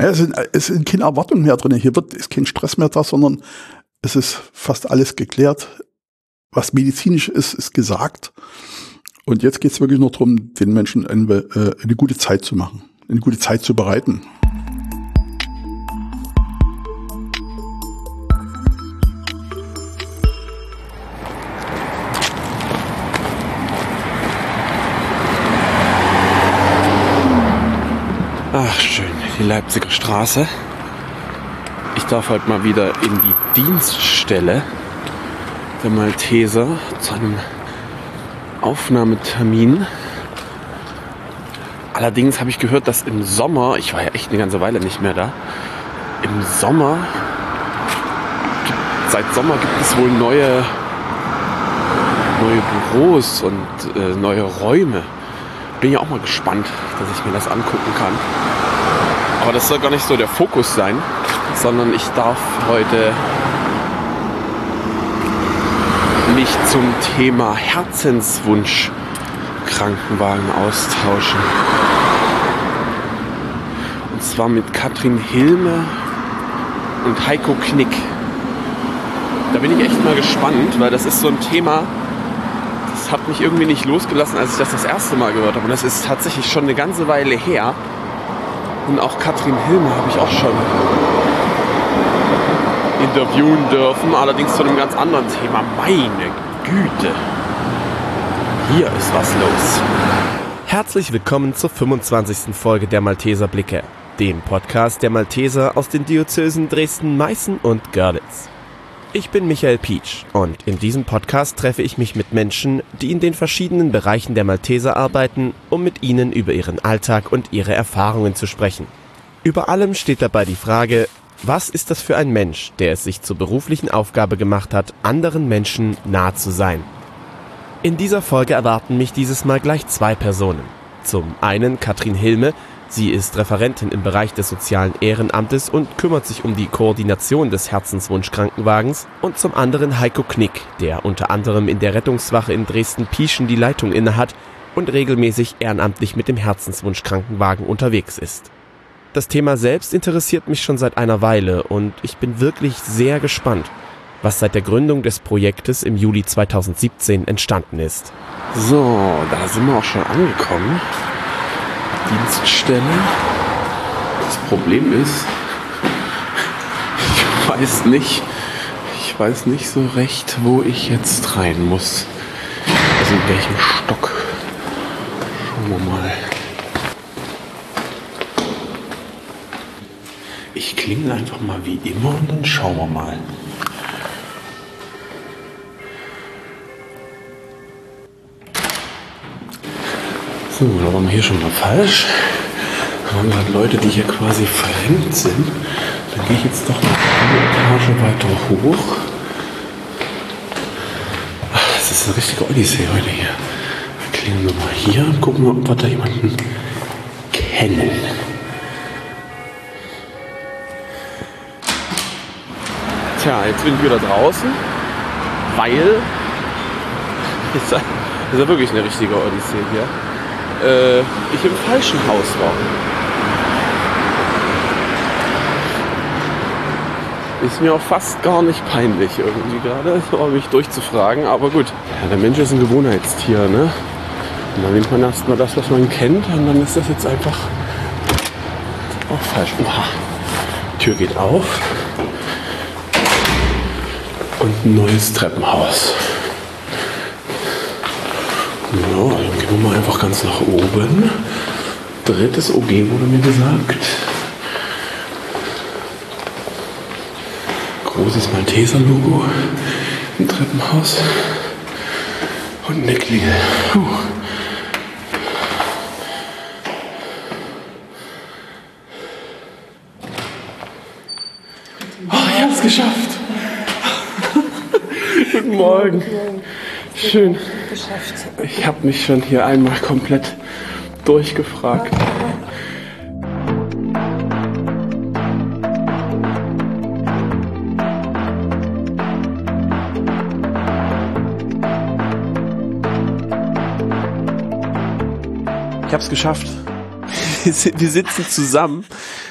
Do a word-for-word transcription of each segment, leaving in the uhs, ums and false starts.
Ja, es, sind, es sind keine Erwartungen mehr drin. Hier wird, ist kein Stress mehr da, sondern es ist fast alles geklärt. Was medizinisch ist, ist gesagt. Und jetzt geht es wirklich nur darum, den Menschen eine, äh, eine gute Zeit zu machen, eine gute Zeit zu bereiten. Ach, schön, die Leipziger Straße. Ich darf heute mal wieder in die Dienststelle der Malteser zu einem Aufnahmetermin. Allerdings habe ich gehört, dass im Sommer, ich war ja echt eine ganze Weile nicht mehr da, im Sommer, gibt, seit Sommer gibt es wohl neue, neue Büros und äh, neue Räume. Bin ja auch mal gespannt, dass ich mir das angucken kann. Aber das soll gar nicht so der Fokus sein, sondern ich darf heute mich zum Thema Herzenswunsch-Krankenwagen austauschen. Und zwar mit Katrin Hilme und Heiko Knick. Da bin ich echt mal gespannt, weil das ist so ein Thema, das hat mich irgendwie nicht losgelassen, als ich das das erste Mal gehört habe. Und das ist tatsächlich schon eine ganze Weile her. Und auch Katrin Hilme habe ich auch schon interviewen dürfen, allerdings zu einem ganz anderen Thema. Meine Güte, hier ist was los. Herzlich willkommen zur fünfundzwanzigsten Folge der Malteser Blicke, dem Podcast der Malteser aus den Diözesen Dresden, Meißen und Görlitz. Ich bin Michael Pietsch und in diesem Podcast treffe ich mich mit Menschen, die in den verschiedenen Bereichen der Malteser arbeiten, um mit ihnen über ihren Alltag und ihre Erfahrungen zu sprechen. Über allem steht dabei die Frage: Was ist das für ein Mensch, der es sich zur beruflichen Aufgabe gemacht hat, anderen Menschen nahe zu sein? In dieser Folge erwarten mich dieses Mal gleich zwei Personen. Zum einen Katrin Hilme. Sie ist Referentin im Bereich des sozialen Ehrenamtes und kümmert sich um die Koordination des Herzenswunsch-Krankenwagens. Und zum anderen Heiko Knick, der unter anderem in der Rettungswache in Dresden-Pieschen die Leitung innehat und regelmäßig ehrenamtlich mit dem Herzenswunsch-Krankenwagen unterwegs ist. Das Thema selbst interessiert mich schon seit einer Weile und ich bin wirklich sehr gespannt, was seit der Gründung des Projektes im Juli zweitausendsiebzehn entstanden ist. So, da sind wir auch schon angekommen. Dienststelle. Das Problem ist, ich weiß nicht, ich weiß nicht so recht, wo ich jetzt rein muss. Also in welchem Stock. Schauen wir mal. Ich klingel einfach mal wie immer und dann schauen wir mal. So, da waren wir hier schon mal falsch. Da haben wir halt Leute, die hier quasi fremd sind. Dann gehe ich jetzt doch noch eine Etage weiter hoch. Ach, das ist eine richtige Odyssee heute hier. Wir klingeln wir mal hier und gucken mal, ob wir da jemanden kennen. Tja, jetzt bin ich wieder draußen, weil das ist ja wirklich eine richtige Odyssee hier. Äh, ich im falschen Haus war. Ist mir auch fast gar nicht peinlich irgendwie gerade, so mich durchzufragen, aber gut. Ja, der Mensch ist ein Gewohnheitstier, ne? Und dann nimmt man erstmal das, was man kennt, und dann ist das jetzt einfach auch falsch. Oha. Tür geht auf. Und ein neues Treppenhaus. Ja, dann gehen wir mal einfach ganz nach oben. Drittes O G wurde mir gesagt. Großes Malteser-Logo im Treppenhaus. Und eine Klingel. Puh. Oh, ich hab's geschafft. Guten Morgen. Schön. Ich habe mich schon hier einmal komplett durchgefragt. Ich habe es geschafft. Wir sitzen zusammen.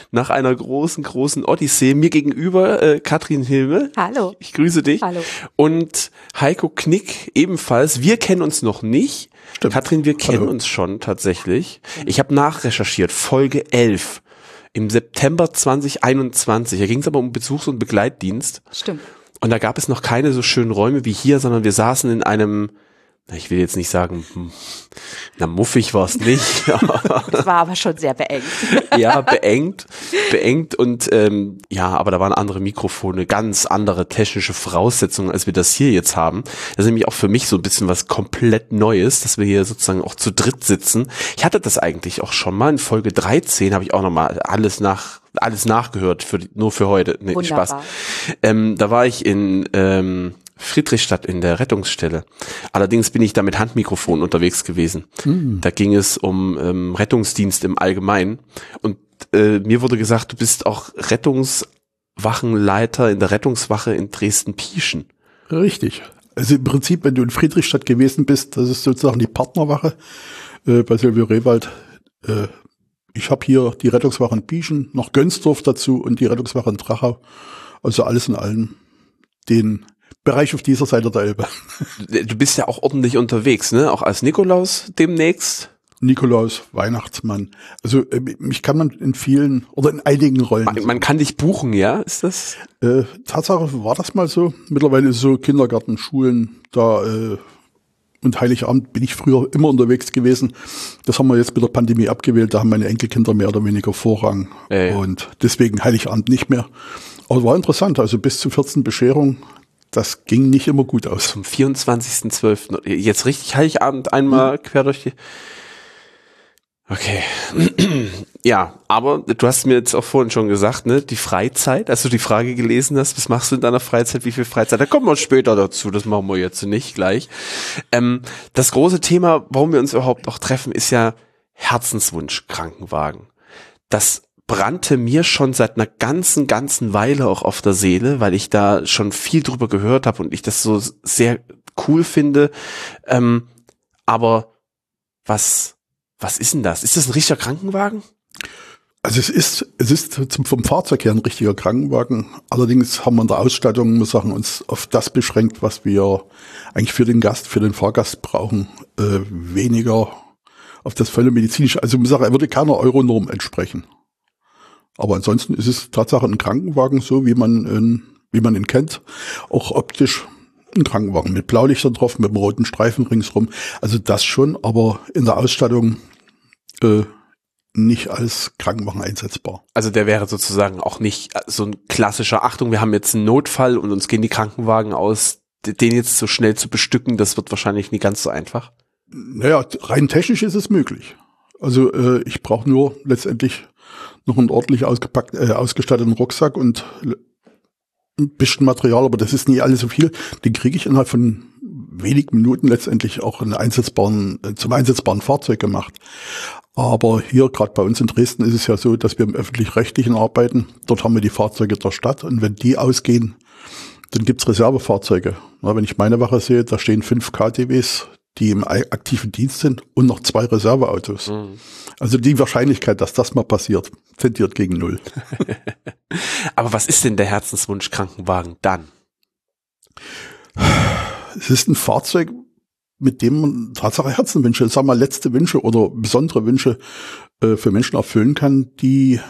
nach einer großen, großen Odyssee. Mir gegenüber äh, Katrin Hilme. Hallo. Ich grüße dich. Hallo. Und Heiko Knick ebenfalls. Wir kennen uns noch nicht. Stimmt. Katrin, wir kennen Hallo. uns schon tatsächlich. Ich habe nachrecherchiert, Folge elf im September zwanzig einundzwanzig. Da ging es aber um Besuchs- und Begleitdienst. Stimmt. Und da gab es noch keine so schönen Räume wie hier, sondern wir saßen in einem, ich will jetzt nicht sagen, na muffig war es nicht. Das war aber schon sehr beengt. Ja, beengt, beengt und ähm, ja, aber da waren andere Mikrofone, ganz andere technische Voraussetzungen, als wir das hier jetzt haben. Das ist nämlich auch für mich so ein bisschen was komplett Neues, dass wir hier sozusagen auch zu dritt sitzen. Ich hatte das eigentlich auch schon mal in Folge dreizehn, habe ich auch nochmal alles nach alles nachgehört, für, nur für heute. Nee, Wunderbar. Spaß. Ähm, da war ich in ähm, Friedrichstadt in der Rettungsstelle. Allerdings bin ich da mit Handmikrofon unterwegs gewesen. Mhm. Da ging es um ähm, Rettungsdienst im Allgemeinen. Und äh, mir wurde gesagt, du bist auch Rettungswachenleiter in der Rettungswache in Dresden-Pieschen. Richtig. Also im Prinzip, wenn du in Friedrichstadt gewesen bist, das ist sozusagen die Partnerwache äh, bei Silvio Rehwald. Äh, ich habe hier die Rettungswache in Pieschen, noch Gönsdorf dazu und die Rettungswache in Drachau. Also alles in allem den Bereich auf dieser Seite der Elbe. Du bist ja auch ordentlich unterwegs, ne? Auch als Nikolaus demnächst. Nikolaus, Weihnachtsmann. Also äh, mich kann man in vielen oder in einigen Rollen. Man, man kann dich buchen, ja? Ist das? Äh, Tatsache war das mal so. Mittlerweile ist es so Kindergarten, Schulen, da äh, und Heiligabend bin ich früher immer unterwegs gewesen. Das haben wir jetzt mit der Pandemie abgewählt. Da haben meine Enkelkinder mehr oder weniger Vorrang. Äh. Und deswegen Heiligabend nicht mehr. Aber war interessant. Also bis zu vierzehn Bescherungen. Das ging nicht immer gut aus. Zum vierundzwanzigsten zwölften Jetzt richtig Heiligabend einmal mhm. quer durch die... Okay. Ja, aber du hast mir jetzt auch vorhin schon gesagt, ne, die Freizeit, als du die Frage gelesen hast, was machst du in deiner Freizeit, wie viel Freizeit? Da kommen wir später dazu, das machen wir jetzt nicht gleich. Ähm, das große Thema, warum wir uns überhaupt auch treffen, ist ja Herzenswunsch Krankenwagen. Das brannte mir schon seit einer ganzen, ganzen Weile auch auf der Seele, weil ich da schon viel drüber gehört habe und ich das so sehr cool finde. Ähm, aber was, was ist denn das? Ist das ein richtiger Krankenwagen? Also es ist, es ist zum, vom Fahrzeug her ein richtiger Krankenwagen. Allerdings haben wir in der Ausstattung, muss sagen, uns auf das beschränkt, was wir eigentlich für den Gast, für den Fahrgast brauchen, äh, weniger auf das volle medizinische. Also ich muss sagen, er würde keiner Euronorm entsprechen. Aber ansonsten ist es Tatsache ein Krankenwagen, so wie man, äh, wie man ihn kennt. Auch optisch ein Krankenwagen mit Blaulichtern drauf, mit einem roten Streifen ringsrum. Also das schon, aber in der Ausstattung äh, nicht als Krankenwagen einsetzbar. Also der wäre sozusagen auch nicht so ein klassischer, Achtung, wir haben jetzt einen Notfall und uns gehen die Krankenwagen aus, den jetzt so schnell zu bestücken, das wird wahrscheinlich nicht ganz so einfach. Naja, rein technisch ist es möglich. Also äh, ich brauche nur letztendlich noch einen ordentlich ausgepackt, äh, ausgestatteten Rucksack und ein bisschen Material, aber das ist nie alles so viel. Den kriege ich innerhalb von wenigen Minuten letztendlich auch einen einsetzbaren, äh, zum einsetzbaren Fahrzeug gemacht. Aber hier, gerade bei uns in Dresden, ist es ja so, dass wir im Öffentlich-Rechtlichen arbeiten. Dort haben wir die Fahrzeuge der Stadt und wenn die ausgehen, dann gibt's Reservefahrzeuge. Na, wenn ich meine Wache sehe, da stehen fünf K T Ws, die im aktiven Dienst sind und noch zwei Reserveautos. Mhm. Also die Wahrscheinlichkeit, dass das mal passiert, tendiert gegen null. Aber was ist denn der Herzenswunsch Krankenwagen dann? Es ist ein Fahrzeug, mit dem man Tatsache Herzenwünsche, sagen wir mal letzte Wünsche oder besondere Wünsche äh, für Menschen erfüllen kann, die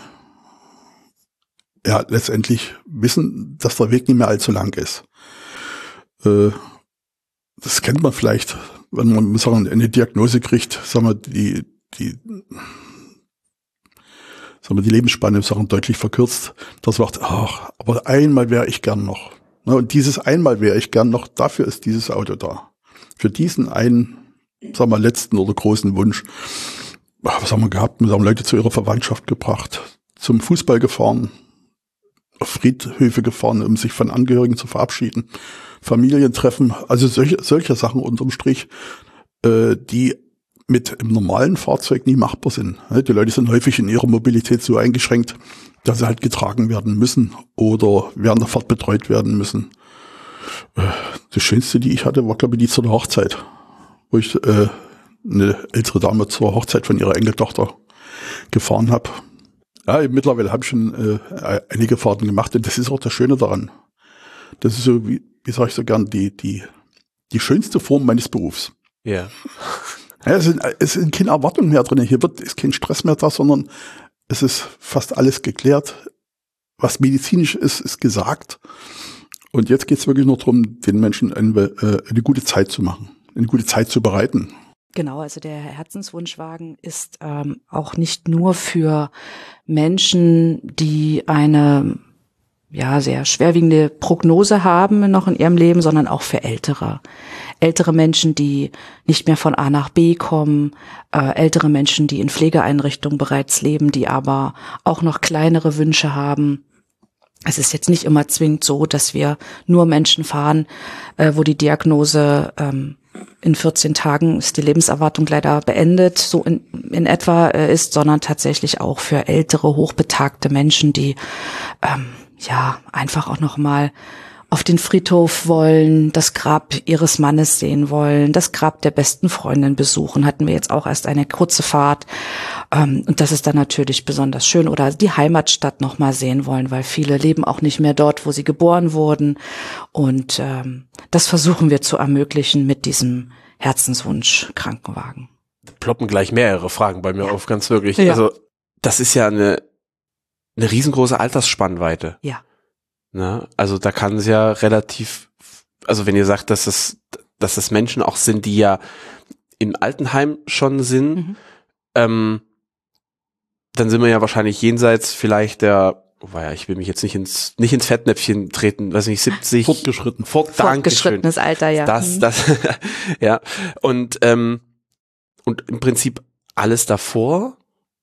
ja letztendlich wissen, dass der Weg nicht mehr allzu lang ist. Äh, das kennt man vielleicht, wenn man sagen, eine Diagnose kriegt, sagen wir, die die sagen wir, die Lebensspanne sagen, deutlich verkürzt. Das sagt, ach, aber einmal wäre ich gern noch. Und dieses einmal wäre ich gern noch, dafür ist dieses Auto da. Für diesen einen, sagen wir, letzten oder großen Wunsch. Was haben wir gehabt? Wir haben Leute zu ihrer Verwandtschaft gebracht, zum Fußball gefahren, auf Friedhöfe gefahren, um sich von Angehörigen zu verabschieden, Familientreffen, also solche, solche Sachen unterm Strich, äh, die mit im normalen Fahrzeug nie machbar sind. Die Leute sind häufig in ihrer Mobilität so eingeschränkt, dass sie halt getragen werden müssen oder während der Fahrt betreut werden müssen. Das Schönste, die ich hatte, war, glaube ich, die zur Hochzeit, wo ich äh, eine ältere Dame zur Hochzeit von ihrer Enkeltochter gefahren habe. Ja, mittlerweile habe ich schon äh, einige Fahrten gemacht und das ist auch das Schöne daran. Das ist so, wie, wie sage ich so gern, die, die, die schönste Form meines Berufs. Ja. Ja, es sind, es sind keine Erwartungen mehr drin. Hier wird, ist kein Stress mehr da, sondern es ist fast alles geklärt. Was medizinisch ist, ist gesagt. Und jetzt geht es wirklich nur darum, den Menschen eine, eine gute Zeit zu machen, eine gute Zeit zu bereiten. Genau, also der Herzenswunschwagen ist ähm, auch nicht nur für Menschen, die eine ja sehr schwerwiegende Prognose haben noch in ihrem Leben, sondern auch für Ältere. Ältere Menschen, die nicht mehr von A nach B kommen, äh, ältere Menschen, die in Pflegeeinrichtungen bereits leben, die aber auch noch kleinere Wünsche haben. Es ist jetzt nicht immer zwingend so, dass wir nur Menschen fahren, äh, wo die Diagnose ähm, in vierzehn Tagen ist die Lebenserwartung leider beendet, so in, in etwa äh, ist, sondern tatsächlich auch für ältere, hochbetagte Menschen, die ähm, ja einfach auch noch mal auf den Friedhof wollen, das Grab ihres Mannes sehen wollen, das Grab der besten Freundin besuchen. Hatten wir jetzt auch erst eine kurze Fahrt. Ähm, und das ist dann natürlich besonders schön. Oder die Heimatstadt noch mal sehen wollen, weil viele leben auch nicht mehr dort, wo sie geboren wurden. Und ähm, das versuchen wir zu ermöglichen mit diesem Herzenswunsch-Krankenwagen. Ploppen gleich mehrere Fragen bei mir Ja. auf, ganz wirklich. Ja. Also das ist ja eine, eine riesengroße Altersspannweite. Ja. Ne? Also da kann es ja relativ, also wenn ihr sagt, dass es, dass das Menschen auch sind, die ja im Altenheim schon sind, Mhm. ähm, dann sind wir ja wahrscheinlich jenseits vielleicht der, wobei ja, ich will mich jetzt nicht ins, nicht ins Fettnäpfchen treten, weiß nicht, siebzig. Fortgeschritten. Fort, Dankeschön. Fortgeschrittenes Alter, ja. Das, Mhm. das, ja. Und, ähm, und im Prinzip alles davor.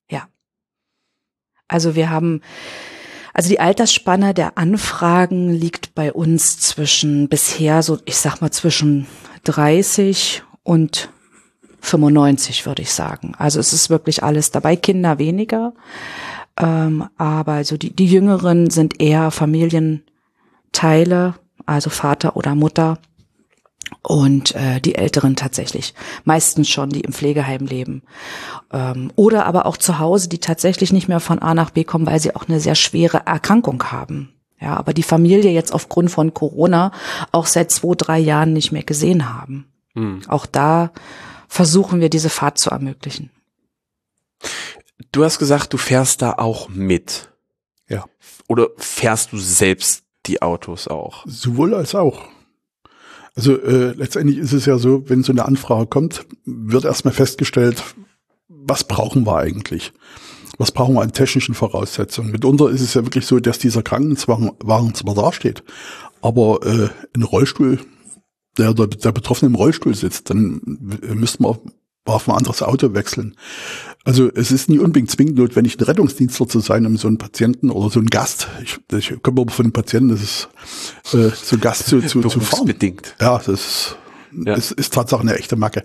Also wir haben, also die Altersspanne der Anfragen liegt bei uns zwischen bisher so, ich sag mal zwischen dreißig und fünfundneunzig, würde ich sagen. Also es ist wirklich alles dabei, Kinder weniger, ähm, aber also die, die Jüngeren sind eher Familienteile, also Vater oder Mutter. Und äh, die Älteren tatsächlich, meistens schon, die im Pflegeheim leben. Ähm, oder aber auch zu Hause, die tatsächlich nicht mehr von A nach B kommen, weil sie auch eine sehr schwere Erkrankung haben. Ja, aber die Familie jetzt aufgrund von Corona auch seit zwei, drei Jahren nicht mehr gesehen haben. Hm. Auch da versuchen wir, diese Fahrt zu ermöglichen. Du hast gesagt, du fährst da auch mit. Ja. Oder fährst du selbst die Autos auch? Sowohl als auch. Also äh, letztendlich ist es ja so, wenn so eine Anfrage kommt, wird erstmal festgestellt, was brauchen wir eigentlich? Was brauchen wir an technischen Voraussetzungen? Mitunter ist es ja wirklich so, dass dieser Krankenwagen zwar dasteht, aber äh, ein Rollstuhl, der, der, der Betroffene im Rollstuhl sitzt, dann müssten wir auf ein anderes Auto wechseln. Also es ist nie unbedingt zwingend notwendig, ein Rettungsdienstler zu sein, um so einen Patienten oder so einen Gast, ich, ich komme aber von einem Patienten, das ist äh, so ein Gast zu, zu, zu fahren. Berufsbedingt. Ja, das ist, Ja. ist, ist Tatsache eine echte Macke.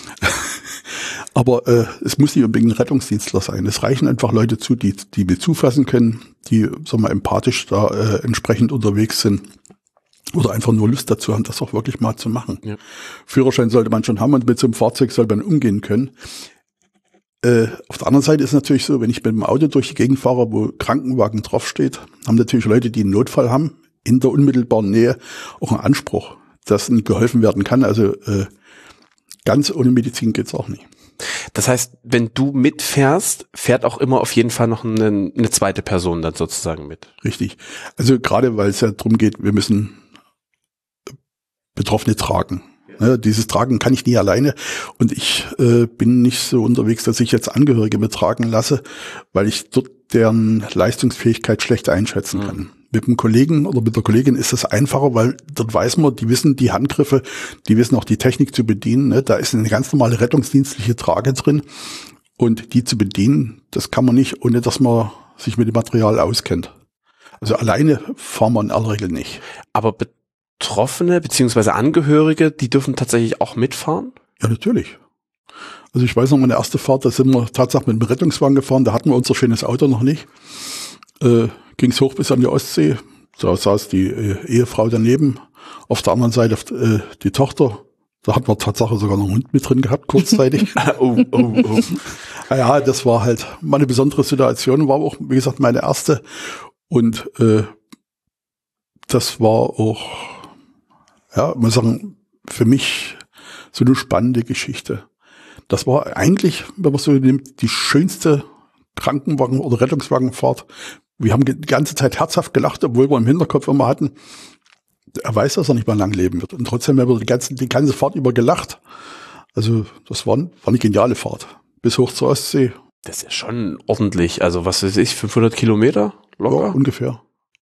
Aber äh, es muss nicht unbedingt ein Rettungsdienstler sein. Es reichen einfach Leute zu, die die mit zufassen können, die, sagen wir mal, empathisch da äh, entsprechend unterwegs sind. Oder einfach nur Lust dazu haben, das auch wirklich mal zu machen. Ja. Führerschein sollte man schon haben und mit so einem Fahrzeug soll man umgehen können. Äh, auf der anderen Seite ist es natürlich so, wenn ich mit dem Auto durch die Gegend fahre, wo Krankenwagen draufsteht, haben natürlich Leute, die einen Notfall haben, in der unmittelbaren Nähe auch einen Anspruch, dass ihnen geholfen werden kann. Also äh, ganz ohne Medizin geht's auch nicht. Das heißt, wenn du mitfährst, fährt auch immer auf jeden Fall noch eine, eine zweite Person dann sozusagen mit. Richtig. Also gerade weil es ja darum geht, wir müssen Betroffene tragen. Ja, dieses Tragen kann ich nie alleine und ich äh, bin nicht so unterwegs, dass ich jetzt Angehörige betragen lasse, weil ich dort deren Leistungsfähigkeit schlecht einschätzen kann. Mhm. Mit dem Kollegen oder mit der Kollegin ist das einfacher, weil dort weiß man, die wissen die Handgriffe, die wissen auch die Technik zu bedienen. Ne? Da ist eine ganz normale rettungsdienstliche Trage drin und die zu bedienen, das kann man nicht, ohne dass man sich mit dem Material auskennt. Also alleine fahren wir in aller Regel nicht. Aber Betroffene bzw. Angehörige, die dürfen tatsächlich auch mitfahren? Ja, natürlich. Also ich weiß noch, meine erste Fahrt, da sind wir tatsächlich mit dem Rettungswagen gefahren, da hatten wir unser schönes Auto noch nicht. Äh, ging es hoch bis an die Ostsee, da saß die äh, Ehefrau daneben, auf der anderen Seite äh, die Tochter, Da hat man Tatsache sogar noch einen Hund mit drin gehabt, kurzzeitig. oh, oh, oh. Ja, das war halt mal eine besondere Situation, war auch, wie gesagt, meine erste. Und äh, das war auch, ja, muss sagen, für mich so eine spannende Geschichte. Das war eigentlich, wenn man so nimmt, die schönste Krankenwagen- oder Rettungswagenfahrt. Wir haben die ganze Zeit herzhaft gelacht, obwohl wir im Hinterkopf immer hatten, er weiß, dass er nicht mehr lang leben wird. Und trotzdem haben wir die ganze, die ganze Fahrt über gelacht. Also das war, war eine geniale Fahrt. Bis hoch zur Ostsee. Das ist ja schon ordentlich. Also was weiß ich, fünfhundert Kilometer locker? Ja, ungefähr.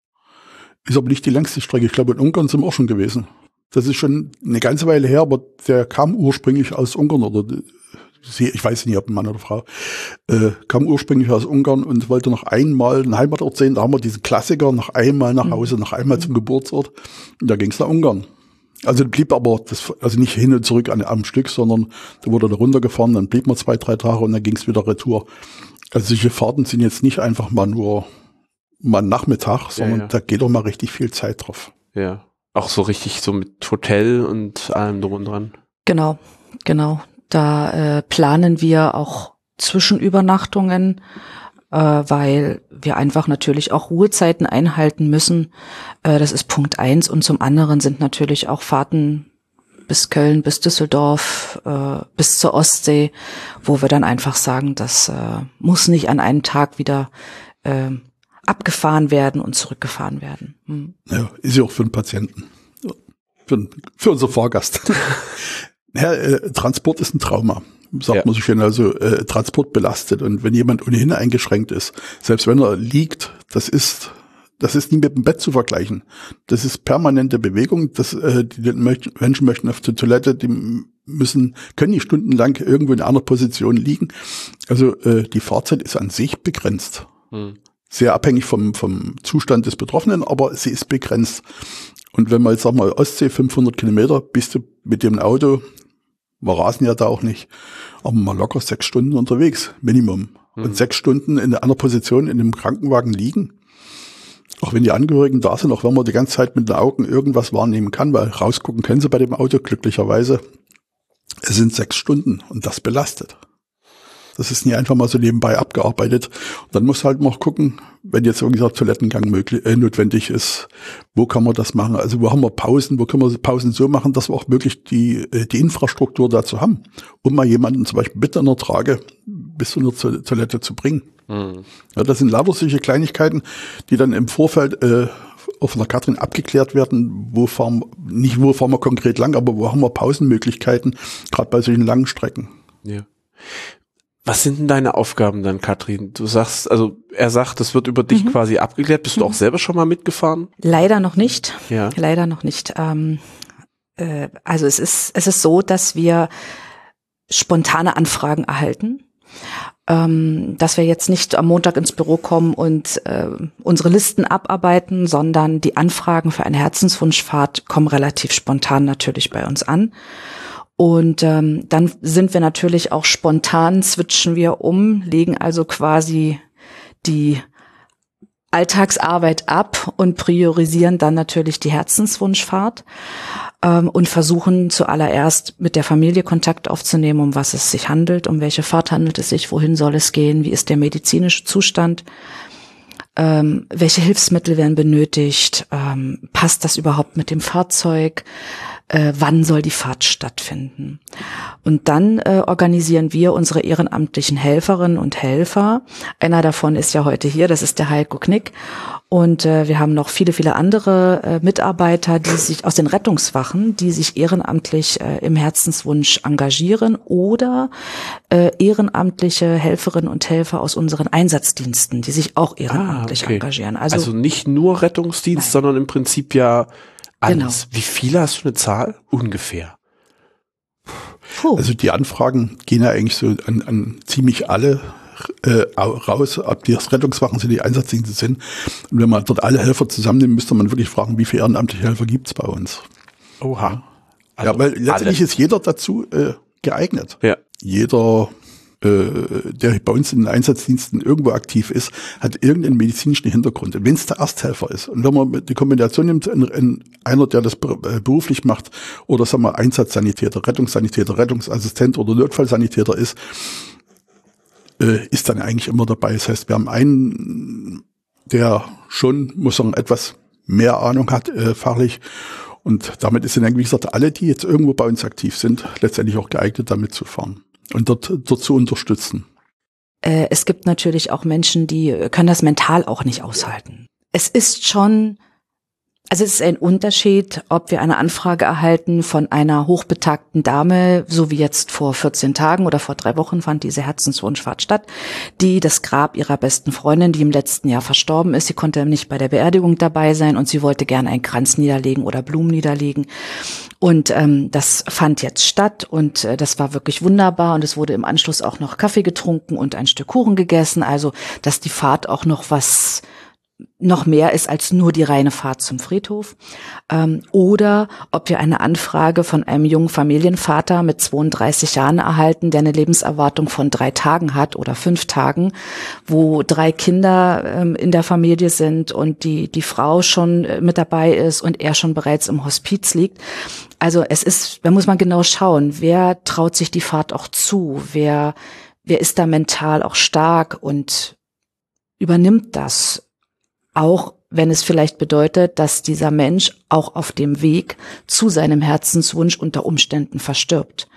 Ist aber nicht die längste Strecke. Ich glaube, in Ungarn sind wir auch schon gewesen. Das ist schon eine ganze Weile her, aber der kam ursprünglich aus Ungarn oder sie, ich weiß nicht, ob ein Mann oder Frau, äh, kam ursprünglich aus Ungarn und wollte noch einmal einen Heimatort sehen. Da haben wir diesen Klassiker noch einmal nach Hause, noch einmal zum Geburtsort. Und da ging es nach Ungarn. Also blieb aber, das, also nicht hin und zurück an, am Stück, sondern da wurde da runtergefahren, dann blieb man zwei, drei Tage und dann ging es wieder retour. Also solche Fahrten sind jetzt nicht einfach mal nur mal Nachmittag, sondern ja, ja. Da geht auch mal richtig viel Zeit drauf. Ja, auch so richtig so mit Hotel und allem drum und dran. Genau, genau. Da äh, planen wir auch Zwischenübernachtungen, äh, weil wir einfach natürlich auch Ruhezeiten einhalten müssen. Äh, das ist Punkt eins. Und zum anderen sind natürlich auch Fahrten bis Köln, bis Düsseldorf, äh, bis zur Ostsee, wo wir dann einfach sagen, das äh, muss nicht an einem Tag wieder äh, abgefahren werden und zurückgefahren werden. Hm. Ja, ist ja auch für den Patienten. Für, für unser Fahrgast. Ja, äh, Transport ist ein Trauma, sagt ja. man so schön, also äh, Transport belastet. Und wenn jemand ohnehin eingeschränkt ist, selbst wenn er liegt, das ist das ist nie mit dem Bett zu vergleichen. Das ist permanente Bewegung. Das, äh, die Menschen möchten auf die Toilette, die müssen, können nicht stundenlang irgendwo in einer Position liegen. Also äh, die Fahrzeit ist an sich begrenzt. Hm. Sehr abhängig vom vom Zustand des Betroffenen, aber sie ist begrenzt. Und wenn man jetzt, sag mal, Ostsee fünfhundert Kilometer, bist du mit dem Auto, wir rasen ja da auch nicht, aber mal locker sechs Stunden unterwegs, Minimum. Mhm. Und sechs Stunden in einer Position in einem Krankenwagen liegen, auch wenn die Angehörigen da sind, auch wenn man die ganze Zeit mit den Augen irgendwas wahrnehmen kann, weil rausgucken können sie bei dem Auto glücklicherweise. Es sind sechs Stunden und das belastet. Das ist nie einfach mal so nebenbei abgearbeitet. Und dann muss halt mal gucken, wenn jetzt irgendwie dieser Toilettengang möglich, äh, notwendig ist, wo kann man das machen? Also wo haben wir Pausen? Wo können wir Pausen so machen, dass wir auch wirklich die äh, die Infrastruktur dazu haben, um mal jemanden zum Beispiel mit einer Trage bis zu einer to- Toilette zu bringen. Mhm. Ja, das sind lauter solche Kleinigkeiten, die dann im Vorfeld äh, auf der Katrin abgeklärt werden. Wo fahren nicht wo fahren wir konkret lang, aber wo haben wir Pausenmöglichkeiten, gerade bei solchen langen Strecken. Ja. Was sind denn deine Aufgaben dann, Katrin? Du sagst, also er sagt, das wird über dich mhm. quasi abgeklärt. Bist du auch selber schon mal mitgefahren? Leider noch nicht. Ja. Leider noch nicht. Ähm, äh, also es ist es ist so, dass wir spontane Anfragen erhalten, ähm, dass wir jetzt nicht am Montag ins Büro kommen und äh, unsere Listen abarbeiten, sondern die Anfragen für eine Herzenswunschfahrt kommen relativ spontan natürlich bei uns an. Und ähm, dann sind wir natürlich auch spontan, switchen wir um, legen also quasi die Alltagsarbeit ab und priorisieren dann natürlich die Herzenswunschfahrt ähm, und versuchen zuallererst mit der Familie Kontakt aufzunehmen, um was es sich handelt, um welche Fahrt handelt es sich, wohin soll es gehen, wie ist der medizinische Zustand, ähm, welche Hilfsmittel werden benötigt, ähm, passt das überhaupt mit dem Fahrzeug, Äh, wann soll die Fahrt stattfinden. Und dann äh, organisieren wir unsere ehrenamtlichen Helferinnen und Helfer. Einer davon ist ja heute hier, das ist der Heiko Knick. Und äh, wir haben noch viele, viele andere äh, Mitarbeiter, die sich aus den Rettungswachen, die sich ehrenamtlich äh, im Herzenswunsch engagieren oder äh, ehrenamtliche Helferinnen und Helfer aus unseren Einsatzdiensten, die sich auch ehrenamtlich ah, okay. engagieren. Also, also nicht nur Rettungsdienst, nein. sondern im Prinzip ja alles. Genau. Wie viele hast du eine Zahl? Ungefähr. Puh. Also die Anfragen gehen ja eigentlich so an, an ziemlich alle äh, raus, ob die Rettungswachen sind, die Einsatzdienste sind. Und wenn man dort alle Helfer zusammennimmt, müsste man wirklich fragen, wie viele ehrenamtliche Helfer gibt's bei uns? Oha. Also ja, weil letztendlich alle. Ist jeder dazu äh, geeignet. Ja. Jeder der bei uns in den Einsatzdiensten irgendwo aktiv ist, hat irgendeinen medizinischen Hintergrund. Wenn es der Ersthelfer ist und wenn man die Kombination nimmt, in, in einer, der das beruflich macht oder sagen wir Einsatzsanitäter, Rettungssanitäter, Rettungsassistent oder Notfallsanitäter ist, äh, ist dann eigentlich immer dabei. Das heißt, wir haben einen, der schon, muss sagen, etwas mehr Ahnung hat äh, fachlich und damit ist dann, wie gesagt, alle, die jetzt irgendwo bei uns aktiv sind, letztendlich auch geeignet, damit zu fahren. Und dort, dort zu unterstützen. Äh, es gibt natürlich auch Menschen, die können das mental auch nicht aushalten. Es ist schon, also es ist ein Unterschied, ob wir eine Anfrage erhalten von einer hochbetagten Dame, so wie jetzt vor vierzehn Tagen oder vor drei Wochen fand diese Herzenswunschfahrt statt, die das Grab ihrer besten Freundin, die im letzten Jahr verstorben ist, sie konnte nicht bei der Beerdigung dabei sein und sie wollte gerne einen Kranz niederlegen oder Blumen niederlegen. Und ähm, das fand jetzt statt und äh, das war wirklich wunderbar und es wurde im Anschluss auch noch Kaffee getrunken und ein Stück Kuchen gegessen, also dass die Fahrt auch noch was noch mehr ist als nur die reine Fahrt zum Friedhof. Ähm, oder ob wir eine Anfrage von einem jungen Familienvater mit zweiunddreißig Jahren erhalten, der eine Lebenserwartung von drei Tagen hat oder fünf Tagen, wo drei Kinder ähm, in der Familie sind und die die Frau schon äh, mit dabei ist und er schon bereits im Hospiz liegt. Also es ist, da muss man genau schauen, wer traut sich die Fahrt auch zu, wer wer ist da mental auch stark und übernimmt das. Auch wenn es vielleicht bedeutet, dass dieser Mensch auch auf dem Weg zu seinem Herzenswunsch unter Umständen verstirbt.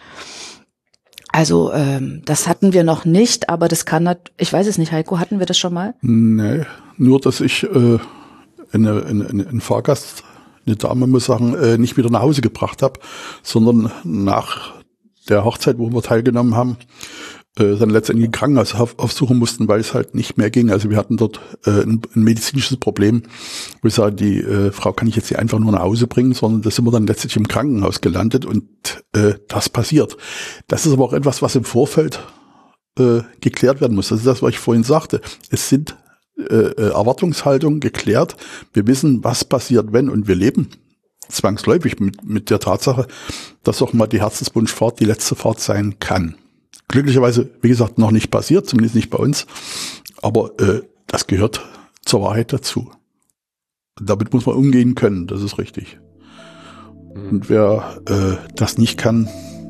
Also ähm, das hatten wir noch nicht, aber das kann, ich weiß es nicht, Heiko, hatten wir das schon mal? Nee, nur dass ich äh, eine, eine, einen Fahrgast, eine Dame, muss sagen, äh, nicht wieder nach Hause gebracht habe, sondern nach der Hochzeit, wo wir teilgenommen haben, äh, dann letztendlich ein Krankenhaus auf, aufsuchen mussten, weil es halt nicht mehr ging. Also wir hatten dort äh, ein, ein medizinisches Problem, wo ich sage, die äh, Frau kann ich jetzt nicht einfach nur nach Hause bringen, sondern da sind wir dann letztlich im Krankenhaus gelandet und äh, das passiert. Das ist aber auch etwas, was im Vorfeld äh, geklärt werden muss. Das ist das, was ich vorhin sagte. Es sind äh, Erwartungshaltungen geklärt. Wir wissen, was passiert, wenn, und wir leben zwangsläufig mit, mit der Tatsache, dass auch mal die Herzenswunschfahrt die letzte Fahrt sein kann. Glücklicherweise, wie gesagt, noch nicht passiert, zumindest nicht bei uns. Aber äh, das gehört zur Wahrheit dazu. Damit muss man umgehen können, das ist richtig. Und wer äh, das nicht kann,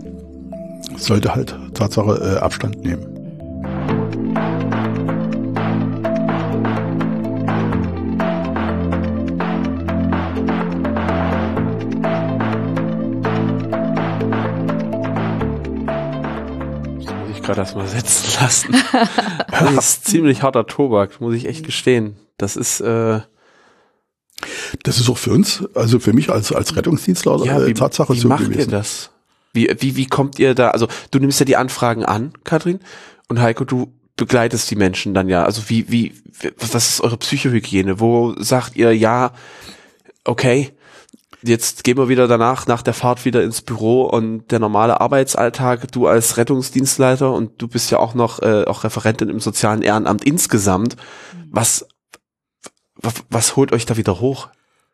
sollte halt Tatsache äh, Abstand nehmen. Gerade das mal setzen lassen. Das ist ziemlich harter Tobak, muss ich echt gestehen. Das ist äh das ist auch für uns, also für mich als als Rettungsdienstler ja, wie, Tatsache wie so macht gewesen. Ihr das? Wie wie wie kommt ihr da? Also du nimmst ja die Anfragen an, Katrin, und Heiko, du begleitest die Menschen dann ja. Also wie wie was ist eure Psychohygiene? Wo sagt ihr ja, okay, jetzt gehen wir wieder danach, nach der Fahrt wieder ins Büro und der normale Arbeitsalltag, du als Rettungsdienstleiter und du bist ja auch noch äh, auch Referentin im sozialen Ehrenamt insgesamt. Was, was, was holt euch da wieder hoch?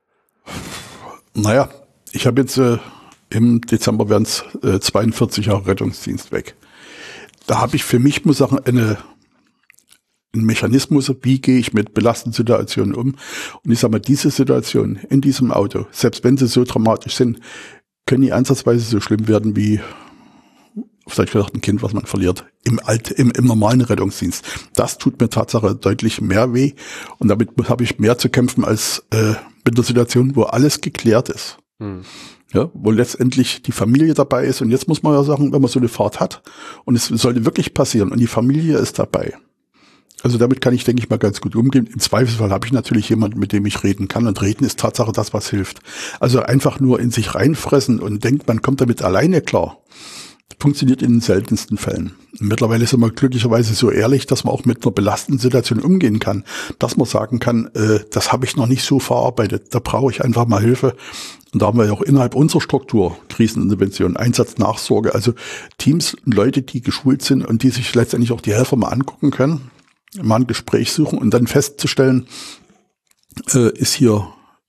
Naja, ich habe jetzt äh, im Dezember werden es äh, zweiundvierzig Jahre Rettungsdienst weg. Da habe ich für mich, muss ich sagen, eine ein Mechanismus, wie gehe ich mit belastenden Situationen um. Und ich sage mal, diese Situation in diesem Auto, selbst wenn sie so dramatisch sind, können die ansatzweise so schlimm werden wie vielleicht vielleicht ein Kind, was man verliert, im, Alt, im, im normalen Rettungsdienst. Das tut mir Tatsache deutlich mehr weh und damit habe ich mehr zu kämpfen als äh, mit der Situation, wo alles geklärt ist. Hm. Ja, wo letztendlich die Familie dabei ist. Und jetzt muss man ja sagen, wenn man so eine Fahrt hat und es sollte wirklich passieren und die Familie ist dabei. Also damit kann ich, denke ich mal, ganz gut umgehen. Im Zweifelsfall habe ich natürlich jemanden, mit dem ich reden kann. Und reden ist Tatsache das, was hilft. Also einfach nur in sich reinfressen und denkt, man kommt damit alleine klar, funktioniert in den seltensten Fällen. Und mittlerweile ist man glücklicherweise so ehrlich, dass man auch mit einer belastenden Situation umgehen kann. Dass man sagen kann, äh, das habe ich noch nicht so verarbeitet. Da brauche ich einfach mal Hilfe. Und da haben wir ja auch innerhalb unserer Struktur Krisenintervention, Einsatznachsorge. Also Teams und Leute, die geschult sind und die sich letztendlich auch die Helfer mal angucken können. Mal ein Gespräch suchen und dann festzustellen, äh, ist hier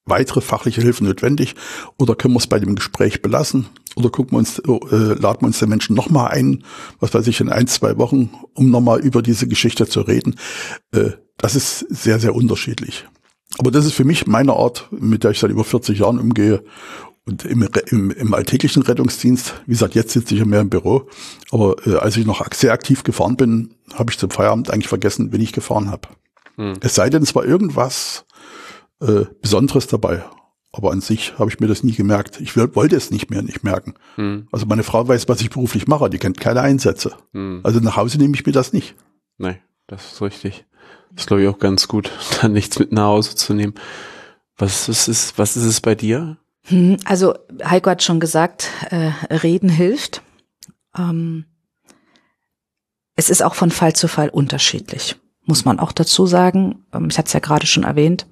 weitere fachliche Hilfe notwendig oder können wir es bei dem Gespräch belassen oder gucken wir uns, äh, laden wir uns den Menschen nochmal ein, was weiß ich, in ein, zwei Wochen, um nochmal über diese Geschichte zu reden. Äh, das ist sehr, sehr unterschiedlich. Aber das ist für mich meine Art, mit der ich seit über vierzig Jahren umgehe. Und im, im, im alltäglichen Rettungsdienst, wie gesagt, jetzt sitze ich ja mehr im Büro, aber äh, als ich noch sehr aktiv gefahren bin, habe ich zum Feierabend eigentlich vergessen, wen ich gefahren habe. Hm. Es sei denn, es war irgendwas äh, Besonderes dabei. Aber an sich habe ich mir das nie gemerkt. Ich wollte es nicht mehr nicht merken. Hm. Also meine Frau weiß, was ich beruflich mache, die kennt keine Einsätze. Hm. Also nach Hause nehme ich mir das nicht. Nein, das ist richtig. Das ist, glaube ich, auch ganz gut, dann nichts mit nach Hause zu nehmen. Was ist es, was ist es bei dir? Also Heiko hat schon gesagt, äh, Reden hilft. Ähm, es ist auch von Fall zu Fall unterschiedlich, muss man auch dazu sagen. Ähm, ich hatte es ja gerade schon erwähnt.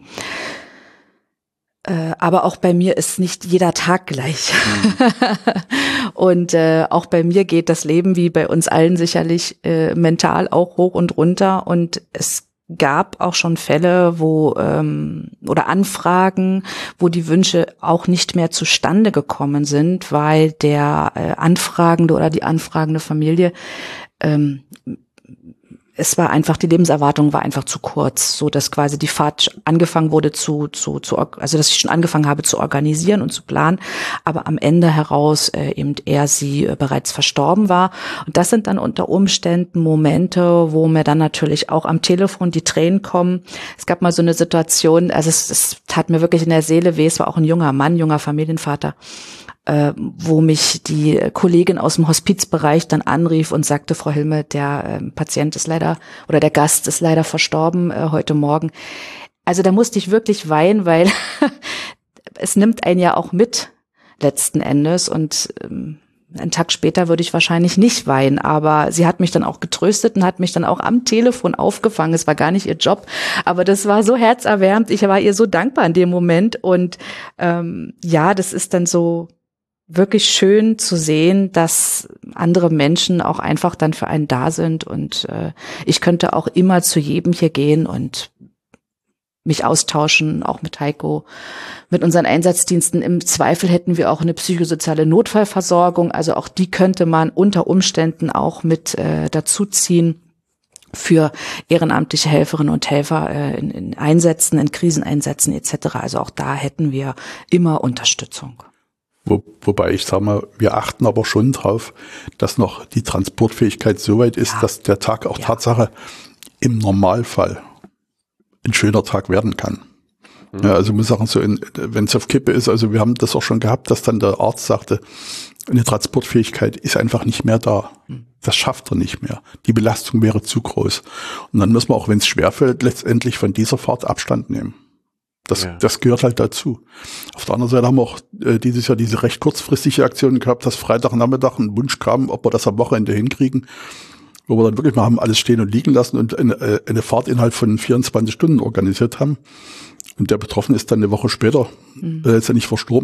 Äh, aber auch bei mir ist nicht jeder Tag gleich. Mhm. Und äh, auch bei mir geht das Leben, wie bei uns allen sicherlich, äh, mental auch hoch und runter. Und es gab auch schon Fälle, wo ähm, oder Anfragen, wo die Wünsche auch nicht mehr zustande gekommen sind, weil der äh, Anfragende oder die anfragende Familie ähm, es war einfach, die Lebenserwartung war einfach zu kurz, so dass quasi die Fahrt angefangen wurde zu, zu, zu, also dass ich schon angefangen habe zu organisieren und zu planen, aber am Ende heraus äh, eben eher sie äh, bereits verstorben war. Und das sind dann unter Umständen Momente, wo mir dann natürlich auch am Telefon die Tränen kommen. Es gab mal so eine Situation, also es, es tat mir wirklich in der Seele weh, es war auch ein junger Mann, junger Familienvater, Äh, wo mich die Kollegin aus dem Hospizbereich dann anrief und sagte, Frau Hilme, der äh, Patient ist leider oder der Gast ist leider verstorben äh, heute Morgen. Also da musste ich wirklich weinen, weil es nimmt einen ja auch mit letzten Endes und ähm, einen Tag später würde ich wahrscheinlich nicht weinen, aber sie hat mich dann auch getröstet und hat mich dann auch am Telefon aufgefangen. Es war gar nicht ihr Job, aber das war so herzerwärmend. Ich war ihr so dankbar in dem Moment und ähm, ja, das ist dann so wirklich schön zu sehen, dass andere Menschen auch einfach dann für einen da sind und äh, ich könnte auch immer zu jedem hier gehen und mich austauschen, auch mit Heiko, mit unseren Einsatzdiensten. Im Zweifel hätten wir auch eine psychosoziale Notfallversorgung, also auch die könnte man unter Umständen auch mit äh, dazuziehen für ehrenamtliche Helferinnen und Helfer äh, in, in Einsätzen, in Kriseneinsätzen et cetera. Also auch da hätten wir immer Unterstützung. Wo, wobei ich sage mal, wir achten aber schon drauf, dass noch die Transportfähigkeit so weit ist, ja. dass der Tag auch ja. Tatsache im Normalfall ein schöner Tag werden kann. Mhm. Ja, also muss sagen, so wenn es auf Kippe ist, also wir haben das auch schon gehabt, dass dann der Arzt sagte, eine Transportfähigkeit ist einfach nicht mehr da. Mhm. Das schafft er nicht mehr. Die Belastung wäre zu groß. Und dann müssen wir auch, wenn es schwerfällt, letztendlich von dieser Fahrt Abstand nehmen. Das, ja. das gehört halt dazu. Auf der anderen Seite haben wir auch äh, dieses Jahr diese recht kurzfristige Aktion gehabt, dass Freitagnachmittag ein Wunsch kam, ob wir das am Wochenende hinkriegen, wo wir dann wirklich mal haben alles stehen und liegen lassen und eine, eine Fahrt innerhalb von vierundzwanzig Stunden organisiert haben. Und der Betroffene ist dann eine Woche später mhm. äh, letztendlich verstorben.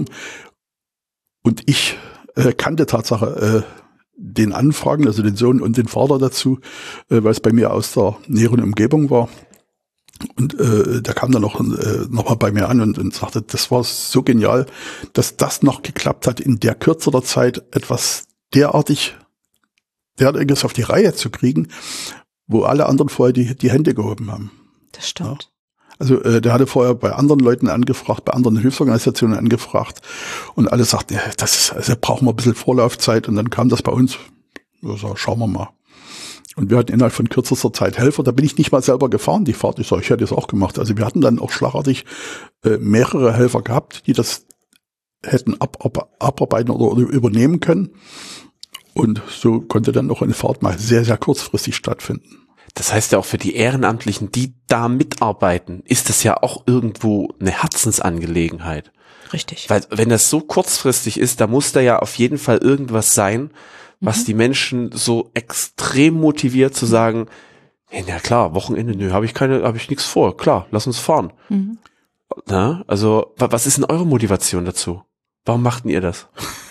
Und ich äh, kannte Tatsache äh, den Anfragen, also den Sohn und den Vater dazu, äh, weil es bei mir aus der näheren Umgebung war. Und äh, der kam dann noch, äh, noch mal bei mir an und, und sagte, das war so genial, dass das noch geklappt hat, in der Kürze der Zeit etwas derartig, derartiges auf die Reihe zu kriegen, wo alle anderen vorher die, die Hände gehoben haben. Das stimmt. Ja? Also äh, der hatte vorher bei anderen Leuten angefragt, bei anderen Hilfsorganisationen angefragt und alle sagten, ja, das ist, also brauchen wir ein bisschen Vorlaufzeit und dann kam das bei uns. Also, schauen wir mal. Und wir hatten innerhalb von kürzester Zeit Helfer. Da bin ich nicht mal selber gefahren, die Fahrt. Ich sage, ich hätte es auch gemacht. Also wir hatten dann auch schlagartig äh, mehrere Helfer gehabt, die das hätten ab, ab, abarbeiten oder, oder übernehmen können. Und so konnte dann auch eine Fahrt mal sehr, sehr kurzfristig stattfinden. Das heißt ja auch für die Ehrenamtlichen, die da mitarbeiten, ist das ja auch irgendwo eine Herzensangelegenheit. Richtig. Weil wenn das so kurzfristig ist, da muss da ja auf jeden Fall irgendwas sein, was mhm. die Menschen so extrem motiviert zu sagen, hey, na klar, Wochenende, nö, habe ich keine, habe ich nichts vor, klar, lass uns fahren. Mhm. Na, also, was ist denn eure Motivation dazu? Warum machten ihr das?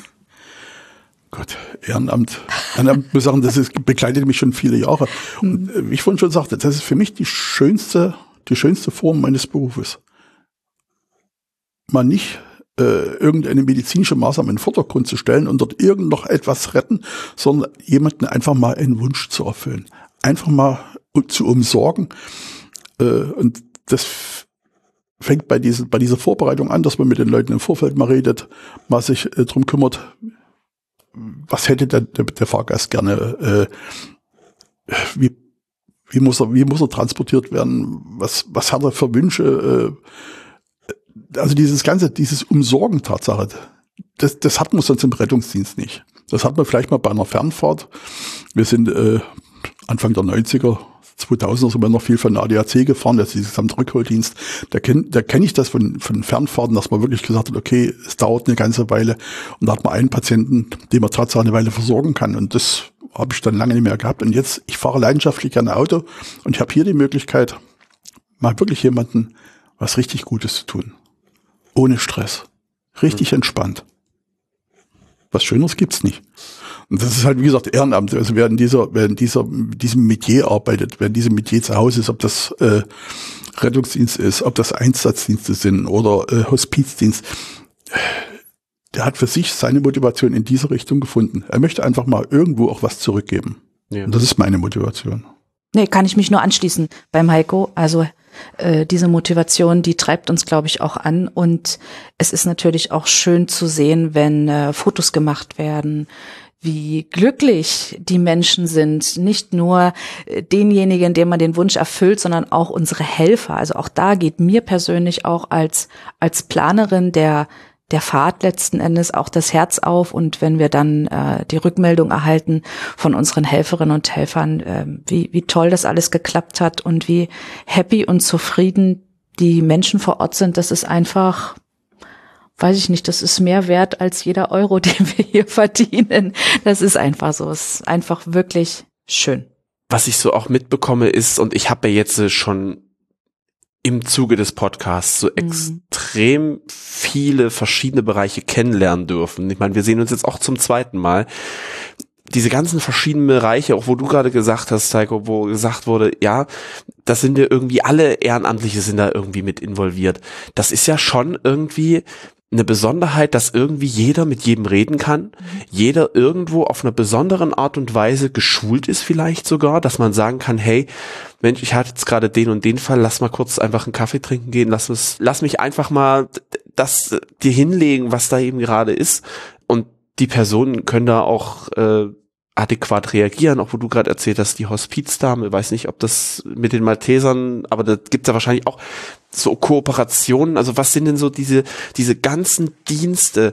Gott, Ehrenamt, Ehrenamt muss sagen, das ist, begleitet mich schon viele Jahre. Und wie ich vorhin schon sagte, das ist für mich die schönste, die schönste Form meines Berufes. mal nicht äh, irgendeine medizinische Maßnahme in den Vordergrund zu stellen und dort irgend noch etwas retten, sondern jemanden einfach mal einen Wunsch zu erfüllen. Einfach mal zu umsorgen. Äh, und das fängt bei, diesen, bei dieser Vorbereitung an, dass man mit den Leuten im Vorfeld mal redet, mal sich äh, drum kümmert, was hätte der, der, der Fahrgast gerne, äh, wie, wie, muss er, wie muss er transportiert werden, was, was hat er für Wünsche, äh, also dieses ganze, dieses Umsorgen Tatsache, das, das hat man sonst im Rettungsdienst nicht. Das hat man vielleicht mal bei einer Fernfahrt. Wir sind äh, Anfang der neunziger, zweitausender sind wir noch viel von A D A C gefahren, das ist dieser Gesamtrückholdienst. Da kenne da kenn ich das von, von Fernfahrten, dass man wirklich gesagt hat, okay, es dauert eine ganze Weile und da hat man einen Patienten, den man tatsächlich eine Weile versorgen kann. Und das habe ich dann lange nicht mehr gehabt. Und jetzt, ich fahre leidenschaftlich gerne Auto und ich habe hier die Möglichkeit, mal wirklich jemanden was richtig Gutes zu tun. Ohne Stress. Richtig mhm. entspannt. Was Schöneres gibt's nicht. Und das ist halt, wie gesagt, Ehrenamt. Also wer in dieser, wer in dieser, diesem Metier arbeitet, wer in diesem Metier zu Hause ist, ob das äh, Rettungsdienst ist, ob das Einsatzdienste sind oder äh, Hospizdienst, der hat für sich seine Motivation in diese Richtung gefunden. Er möchte einfach mal irgendwo auch was zurückgeben. Ja. Und das ist meine Motivation. Nee, kann ich mich nur anschließen beim Heiko. Also äh, diese Motivation, die treibt uns, glaube ich, auch an. Und es ist natürlich auch schön zu sehen, wenn äh, Fotos gemacht werden, wie glücklich die Menschen sind, nicht nur denjenigen, dem man den Wunsch erfüllt, sondern auch unsere Helfer. Also auch da geht mir persönlich auch als als Planerin der der Fahrt letzten Endes auch das Herz auf. Und wenn wir dann äh, die Rückmeldung erhalten von unseren Helferinnen und Helfern, äh, wie wie toll das alles geklappt hat und wie happy und zufrieden die Menschen vor Ort sind, das ist einfach, weiß ich nicht, das ist mehr wert als jeder Euro, den wir hier verdienen. Das ist einfach so. Es ist einfach wirklich schön. Was ich so auch mitbekomme ist, und ich habe ja jetzt schon im Zuge des Podcasts so extrem mhm. viele verschiedene Bereiche kennenlernen dürfen. Ich meine, wir sehen uns jetzt auch zum zweiten Mal. Diese ganzen verschiedenen Bereiche, auch wo du gerade gesagt hast, Heiko, wo gesagt wurde, ja, das sind wir irgendwie, alle Ehrenamtliche sind da irgendwie mit involviert. Das ist ja schon irgendwie eine Besonderheit, dass irgendwie jeder mit jedem reden kann, mhm. jeder irgendwo auf einer besonderen Art und Weise geschult ist vielleicht sogar, dass man sagen kann, hey, Mensch, ich hatte jetzt gerade den und den Fall, lass mal kurz einfach einen Kaffee trinken gehen, lass, es, lass mich einfach mal das dir hinlegen, was da eben gerade ist, und die Personen können da auch äh, adäquat reagieren, auch wo du gerade erzählt hast, die Hospizdame, weiß nicht, ob das mit den Maltesern, aber da gibt's ja wahrscheinlich auch so Kooperationen. Also was sind denn so diese diese ganzen Dienste?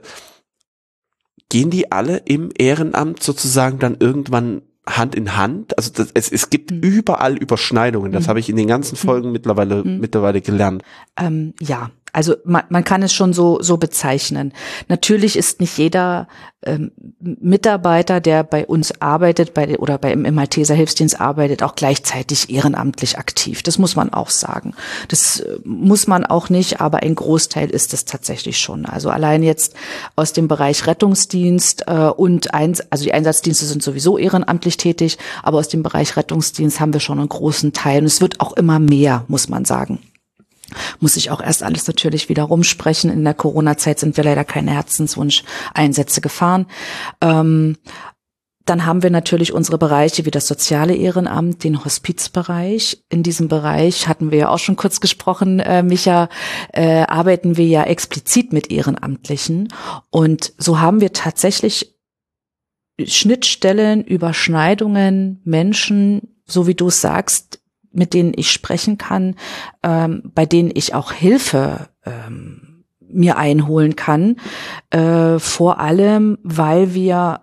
Gehen die alle im Ehrenamt sozusagen dann irgendwann Hand in Hand? Also das, es, es gibt mhm. überall Überschneidungen. Das mhm. habe ich in den ganzen Folgen mhm. mittlerweile mhm. mittlerweile gelernt. Ähm, ja. Also man, man kann es schon so so bezeichnen. Natürlich ist nicht jeder ähm, Mitarbeiter, der bei uns arbeitet, bei oder bei im Malteser Hilfsdienst arbeitet, auch gleichzeitig ehrenamtlich aktiv. Das muss man auch sagen. Das äh, muss man auch nicht, aber ein Großteil ist es tatsächlich schon. Also allein jetzt aus dem Bereich Rettungsdienst äh, und eins, also die Einsatzdienste sind sowieso ehrenamtlich tätig, aber aus dem Bereich Rettungsdienst haben wir schon einen großen Teil. Und es wird auch immer mehr, muss man sagen. Muss ich auch erst alles natürlich wieder rumsprechen. In der Corona-Zeit sind wir leider keine Herzenswunsch-Einsätze gefahren. Ähm, dann haben wir natürlich unsere Bereiche wie das soziale Ehrenamt, den Hospizbereich. In diesem Bereich hatten wir ja auch schon kurz gesprochen, äh, Micha, äh, arbeiten wir ja explizit mit Ehrenamtlichen. Und so haben wir tatsächlich Schnittstellen, Überschneidungen, Menschen, so wie du es sagst, mit denen ich sprechen kann, ähm, bei denen ich auch Hilfe ähm, mir einholen kann, äh, vor allem, weil wir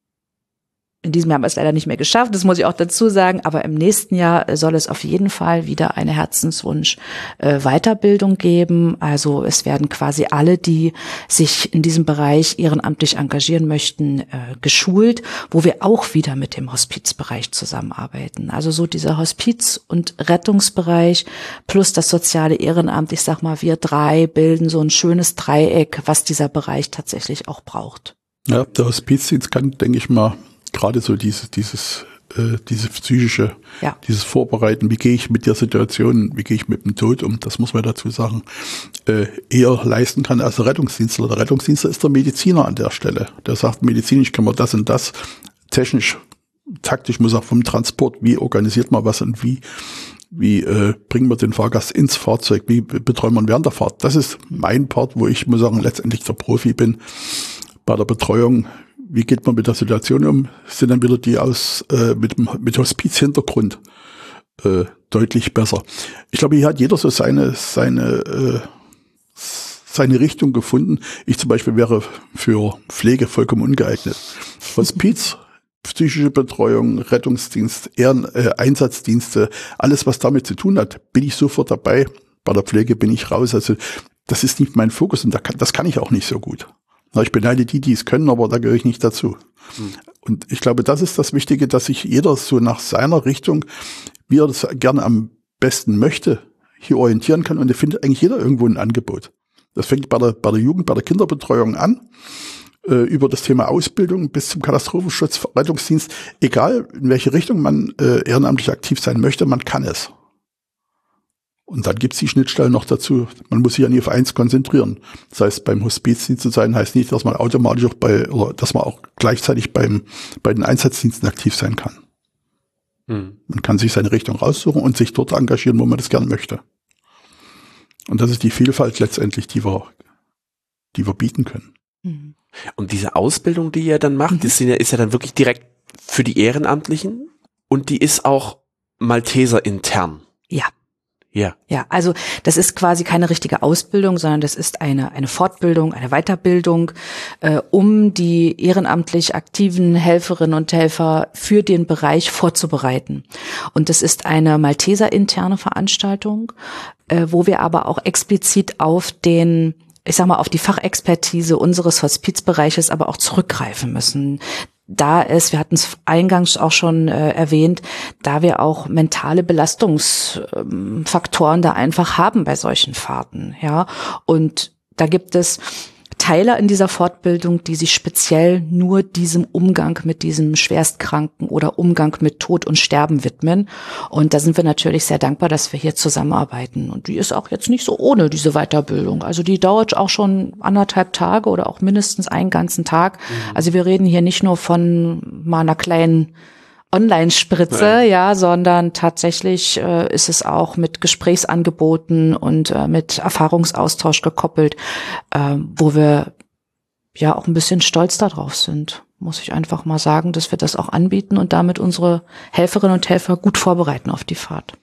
in diesem Jahr haben wir es leider nicht mehr geschafft, das muss ich auch dazu sagen, aber im nächsten Jahr soll es auf jeden Fall wieder eine Herzenswunsch äh, Weiterbildung geben. Also es werden quasi alle, die sich in diesem Bereich ehrenamtlich engagieren möchten, äh, geschult, wo wir auch wieder mit dem Hospizbereich zusammenarbeiten. Also so dieser Hospiz- und Rettungsbereich plus das soziale Ehrenamt, ich sag mal, wir drei bilden so ein schönes Dreieck, was dieser Bereich tatsächlich auch braucht. Ja, der Hospizdienst kann, denke ich mal, gerade so dieses, dieses äh, diese psychische, ja. dieses Vorbereiten, wie gehe ich mit der Situation, wie gehe ich mit dem Tod um, das muss man dazu sagen, äh, eher leisten kann als der Rettungsdienstler. Der Rettungsdienstler ist der Mediziner an der Stelle. Der sagt, medizinisch kann man das und das, technisch, taktisch muss auch vom Transport, wie organisiert man was und wie Wie äh, bringen wir den Fahrgast ins Fahrzeug? Wie betreuen wir ihn während der Fahrt? Das ist mein Part, wo ich, muss sagen, letztendlich der Profi bin. Bei der Betreuung, wie geht man mit der Situation um? Sind dann wieder die aus äh, mit, mit Hospizhintergrund äh, deutlich besser. Ich glaube, hier hat jeder so seine seine äh, seine Richtung gefunden. Ich zum Beispiel wäre für Pflege vollkommen ungeeignet. Hospiz, psychische Betreuung, Rettungsdienst, Ehren, äh, Einsatzdienste, alles was damit zu tun hat, bin ich sofort dabei. Bei der Pflege bin ich raus. Also das ist nicht mein Fokus und da kann, das kann ich auch nicht so gut. Na, ich beneide die, die es können, aber da gehöre ich nicht dazu. Hm. Und ich glaube, das ist das Wichtige, dass sich jeder so nach seiner Richtung, wie er das gerne am besten möchte, hier orientieren kann. Und da findet eigentlich jeder irgendwo ein Angebot. Das fängt bei der, bei der Jugend, bei der Kinderbetreuung an, über das Thema Ausbildung bis zum Katastrophenschutz, Rettungsdienst, egal in welche Richtung man äh, ehrenamtlich aktiv sein möchte, man kann es. Und dann gibt's die Schnittstellen noch dazu. Man muss sich ja nie auf eins konzentrieren. Das heißt, beim Hospizdienst zu sein, heißt nicht, dass man automatisch auch bei, oder dass man auch gleichzeitig beim bei den Einsatzdiensten aktiv sein kann. Hm. Man kann sich seine Richtung raussuchen und sich dort engagieren, wo man das gerne möchte. Und das ist die Vielfalt letztendlich, die wir, die wir bieten können. Mhm. Und diese Ausbildung, die ihr dann macht, mhm. das ist ja dann wirklich direkt für die Ehrenamtlichen und die ist auch Malteser intern. Ja. Ja. Ja, also das ist quasi keine richtige Ausbildung, sondern das ist eine eine Fortbildung, eine Weiterbildung, äh, um die ehrenamtlich aktiven Helferinnen und Helfer für den Bereich vorzubereiten. Und das ist eine Malteser interne Veranstaltung, äh, wo wir aber auch explizit auf den ich sag mal, auf die Fachexpertise unseres Hospizbereiches aber auch zurückgreifen müssen. Da es, wir hatten es eingangs auch schon äh, erwähnt, da wir auch mentale Belastungsfaktoren ähm, da einfach haben bei solchen Fahrten, ja. Und da gibt es Teile in dieser Fortbildung, die sich speziell nur diesem Umgang mit diesem Schwerstkranken oder Umgang mit Tod und Sterben widmen. Und da sind wir natürlich sehr dankbar, dass wir hier zusammenarbeiten. Und die ist auch jetzt nicht so ohne, diese Weiterbildung. Also die dauert auch schon anderthalb Tage oder auch mindestens einen ganzen Tag. Mhm. Also wir reden hier nicht nur von mal einer kleinen Online-Spritze, Nein. ja, sondern tatsächlich äh, ist es auch mit Gesprächsangeboten und äh, mit Erfahrungsaustausch gekoppelt, äh, wo wir ja auch ein bisschen stolz darauf sind, muss ich einfach mal sagen, dass wir das auch anbieten und damit unsere Helferinnen und Helfer gut vorbereiten auf die Fahrt.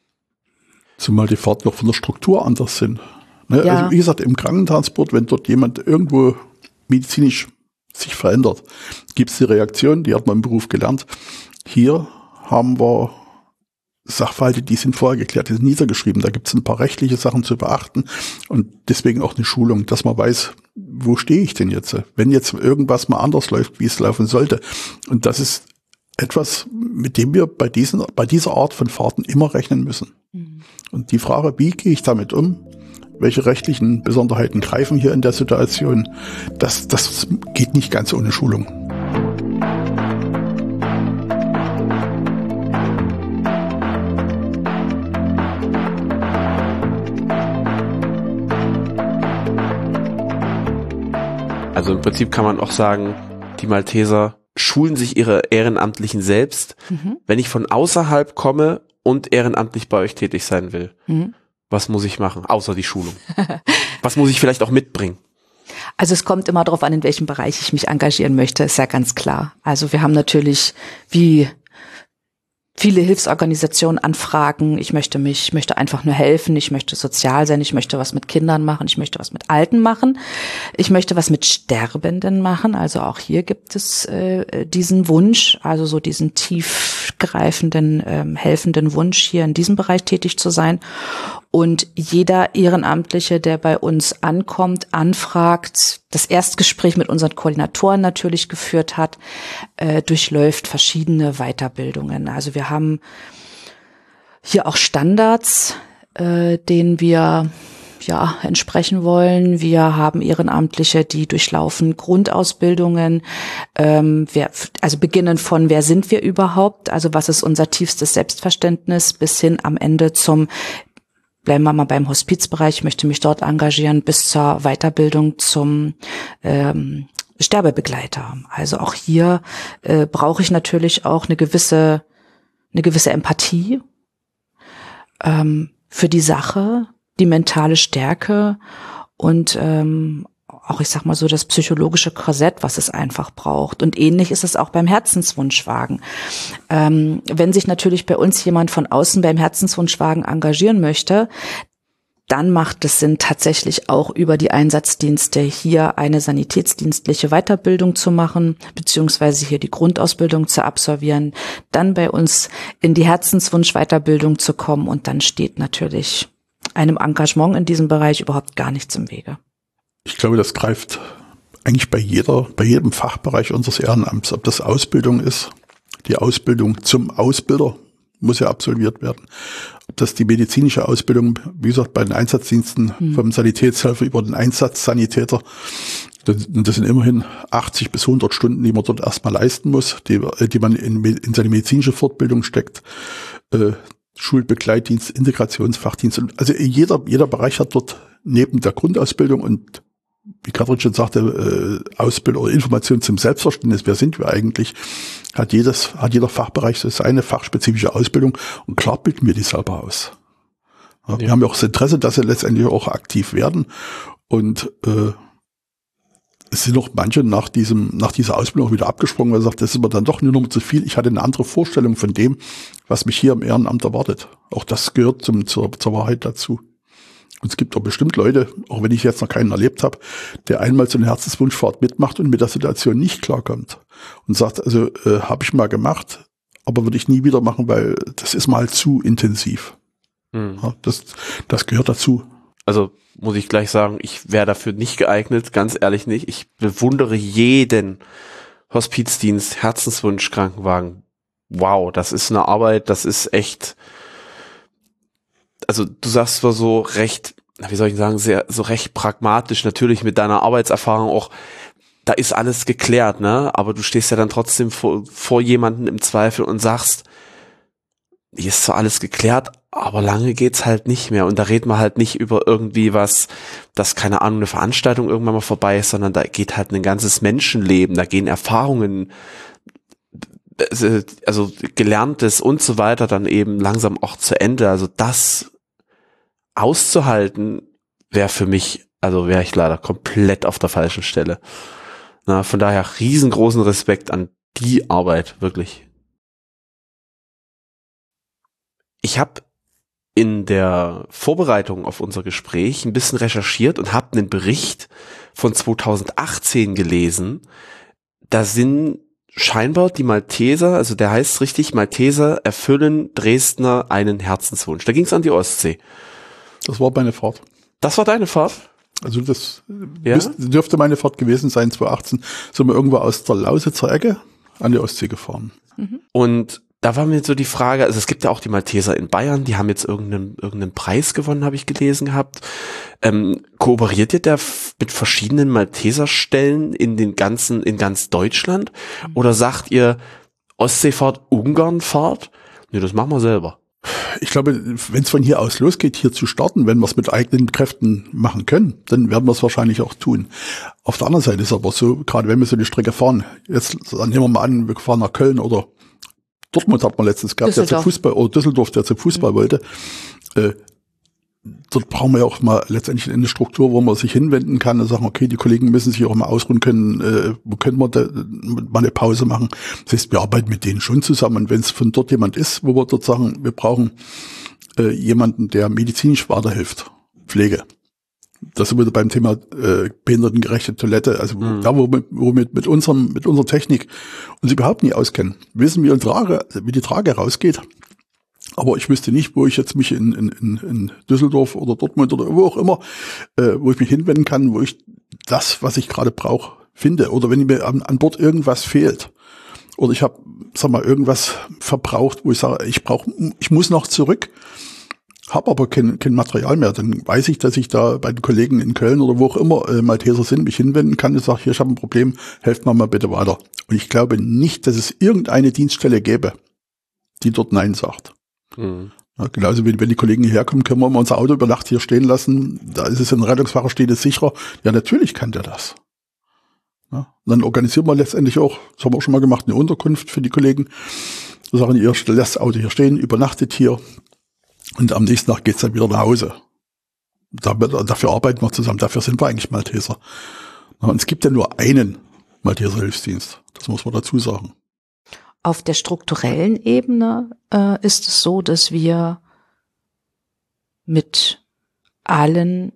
Zumal die Fahrt noch von der Struktur anders sind. Ne? Ja. Also wie gesagt, im Krankentransport, wenn dort jemand irgendwo medizinisch sich verändert, gibt es die Reaktion, die hat man im Beruf gelernt. Hier haben wir Sachverhalte, die sind vorher geklärt, die sind niedergeschrieben. Da gibt es ein paar rechtliche Sachen zu beachten und deswegen auch eine Schulung, dass man weiß, wo stehe ich denn jetzt? Wenn jetzt irgendwas mal anders läuft, wie es laufen sollte. Und das ist etwas, mit dem wir bei diesen, bei dieser Art von Fahrten immer rechnen müssen. Mhm. Und die Frage, wie gehe ich damit um? Welche rechtlichen Besonderheiten greifen hier in der Situation? Das, das geht nicht ganz ohne Schulung. Also im Prinzip kann man auch sagen, die Malteser schulen sich ihre Ehrenamtlichen selbst. Mhm. Wenn ich von außerhalb komme und ehrenamtlich bei euch tätig sein will, mhm. was muss ich machen, außer die Schulung? Was muss ich vielleicht auch mitbringen? Also es kommt immer darauf an, in welchem Bereich ich mich engagieren möchte, ist ja ganz klar. Also wir haben natürlich wie viele Hilfsorganisationen anfragen, ich möchte mich, ich möchte einfach nur helfen, ich möchte sozial sein, ich möchte was mit Kindern machen, ich möchte was mit Alten machen, ich möchte was mit Sterbenden machen, also auch hier gibt es äh, diesen Wunsch, also so diesen tiefgreifenden, ähm, helfenden Wunsch, hier in diesem Bereich tätig zu sein. Und jeder Ehrenamtliche, der bei uns ankommt, anfragt, das Erstgespräch mit unseren Koordinatoren natürlich geführt hat, äh, durchläuft verschiedene Weiterbildungen. Also wir haben hier auch Standards, äh, denen wir ja, entsprechen wollen. Wir haben Ehrenamtliche, die durchlaufen Grundausbildungen, ähm, wer, also beginnen von, wer sind wir überhaupt, also was ist unser tiefstes Selbstverständnis, bis hin am Ende zum, bleiben wir mal beim Hospizbereich, ich möchte mich dort engagieren, bis zur Weiterbildung zum ähm, Sterbebegleiter. Also auch hier äh, brauche ich natürlich auch eine gewisse, eine gewisse Empathie ähm, für die Sache, die mentale Stärke und ähm, auch, ich sag mal so, das psychologische Korsett, was es einfach braucht. Und ähnlich ist es auch beim Herzenswunschwagen. Ähm, wenn sich natürlich bei uns jemand von außen beim Herzenswunschwagen engagieren möchte, dann macht es Sinn, tatsächlich auch über die Einsatzdienste hier eine sanitätsdienstliche Weiterbildung zu machen, beziehungsweise hier die Grundausbildung zu absolvieren, dann bei uns in die Herzenswunsch-Weiterbildung zu kommen und dann steht natürlich einem Engagement in diesem Bereich überhaupt gar nichts im Wege. Ich glaube, das greift eigentlich bei jeder, bei jedem Fachbereich unseres Ehrenamts, ob das Ausbildung ist, die Ausbildung zum Ausbilder muss ja absolviert werden. Ob das die medizinische Ausbildung, wie gesagt, bei den Einsatzdiensten hm. vom Sanitätshelfer über den Einsatzsanitäter, das, das sind immerhin achtzig bis hundert Stunden, die man dort erstmal leisten muss, die, die man in, in seine medizinische Fortbildung steckt, äh, Schulbegleitdienst, Integrationsfachdienst. Also jeder, jeder Bereich hat dort neben der Grundausbildung und, wie Katrin schon sagte, äh, Ausbildung oder Information zum Selbstverständnis, wer sind wir eigentlich, hat jedes, hat jeder Fachbereich so seine fachspezifische Ausbildung und klar bilden wir die selber aus. Ja, ja. Wir haben ja auch das Interesse, dass sie letztendlich auch aktiv werden und äh, es sind noch manche nach diesem, nach dieser Ausbildung auch wieder abgesprungen, weil sie sagt, das ist mir dann doch nur noch zu viel. Ich hatte eine andere Vorstellung von dem, was mich hier im Ehrenamt erwartet. Auch das gehört zum, zur, zur Wahrheit dazu. Und es gibt auch bestimmt Leute, auch wenn ich jetzt noch keinen erlebt habe, der einmal so eine Herzenswunschfahrt mitmacht und mit der Situation nicht klarkommt. Und sagt, also äh, habe ich mal gemacht, aber würde ich nie wieder machen, weil das ist mal zu intensiv. Hm. Ja, das, das gehört dazu. Also muss ich gleich sagen, ich wäre dafür nicht geeignet, ganz ehrlich nicht. Ich bewundere jeden Hospizdienst, Herzenswunsch, Krankenwagen. Wow, das ist eine Arbeit, das ist echt, also du sagst zwar so recht, wie soll ich sagen, sehr, so recht pragmatisch, natürlich mit deiner Arbeitserfahrung auch, da ist alles geklärt, ne, aber du stehst ja dann trotzdem vor, vor jemanden im Zweifel und sagst, hier ist zwar alles geklärt, aber lange geht's halt nicht mehr. Und da reden wir halt nicht über irgendwie was, dass, keine Ahnung, eine Veranstaltung irgendwann mal vorbei ist, sondern da geht halt ein ganzes Menschenleben, da gehen Erfahrungen, also Gelerntes und so weiter dann eben langsam auch zu Ende. Also das auszuhalten wäre für mich, also wäre ich leider komplett auf der falschen Stelle. Na, von daher riesengroßen Respekt an die Arbeit, wirklich. Ich habe in der Vorbereitung auf unser Gespräch ein bisschen recherchiert und habe einen Bericht von zweitausendachtzehn gelesen. Da sind scheinbar die Malteser, also der heißt richtig, Malteser erfüllen Dresdner einen Herzenswunsch. Da ging es an die Ostsee. Das war meine Fahrt. Das war deine Fahrt? Also das ja? dürfte meine Fahrt gewesen sein, zweitausendachtzehn. Sind wir irgendwo aus der Lausitzer Ecke an die Ostsee gefahren. Mhm. Und da war mir so die Frage, also es gibt ja auch die Malteser in Bayern, die haben jetzt irgendeinen, irgendeinen Preis gewonnen, habe ich gelesen gehabt. Ähm, kooperiert ihr da f- mit verschiedenen Malteserstellen in den ganzen, in ganz Deutschland? Mhm. Oder sagt ihr Ostseefahrt, Ungarnfahrt? Nee, das machen wir selber. Ich glaube, wenn es von hier aus losgeht, hier zu starten, wenn wir es mit eigenen Kräften machen können, dann werden wir es wahrscheinlich auch tun. Auf der anderen Seite ist aber so, gerade wenn wir so eine Strecke fahren, jetzt dann nehmen wir mal an, wir fahren nach Köln oder Dortmund hat man letztens gehabt, der zum Fußball, oder Düsseldorf, der zum Fußball mhm. wollte. Äh, dort brauchen wir ja auch mal letztendlich eine Struktur, wo man sich hinwenden kann und sagen, okay, die Kollegen müssen sich auch mal ausruhen können, äh, wo können wir da mal eine Pause machen. Das heißt, wir arbeiten mit denen schon zusammen. Und wenn es von dort jemand ist, wo wir dort sagen, wir brauchen äh, jemanden, der medizinisch weiterhilft, Pflege. Das sind wir beim Thema äh, behindertengerechte Toilette, also mhm. da, wo wir, wo wir mit unserem, mit unserer Technik uns überhaupt nie auskennen. Wir wissen, wie, unsere Trage, wie die Trage rausgeht, aber ich wüsste nicht, wo ich jetzt mich in, in, in Düsseldorf oder Dortmund oder wo auch immer, äh, wo ich mich hinwenden kann, wo ich das, was ich gerade brauche, finde. Oder wenn mir an, an Bord irgendwas fehlt. Oder ich habe, sag mal, irgendwas verbraucht, wo ich sage, ich brauche, ich muss noch zurück. habe aber kein, kein Material mehr, dann weiß ich, dass ich da bei den Kollegen in Köln oder wo auch immer äh, Malteser sind, mich hinwenden kann und sage, hier, ich habe ein Problem, helft mir mal bitte weiter. Und ich glaube nicht, dass es irgendeine Dienststelle gäbe, die dort Nein sagt. Mhm. Ja, genauso wie wenn die Kollegen hierher kommen, können wir mal unser Auto über Nacht hier stehen lassen, da ist es ein Rettungsfahrer, steht es sicherer. Ja, natürlich kann der das. Ja, und dann organisieren wir letztendlich auch, das haben wir auch schon mal gemacht, eine Unterkunft für die Kollegen. Wir sagen, ihr lasst das Auto hier stehen, übernachtet hier. Und am nächsten Tag geht's dann wieder nach Hause. Dafür arbeiten wir zusammen, dafür sind wir eigentlich Malteser. Und es gibt ja nur einen Malteser Hilfsdienst, das muss man dazu sagen. Auf der strukturellen Ebene äh, ist es so, dass wir mit allen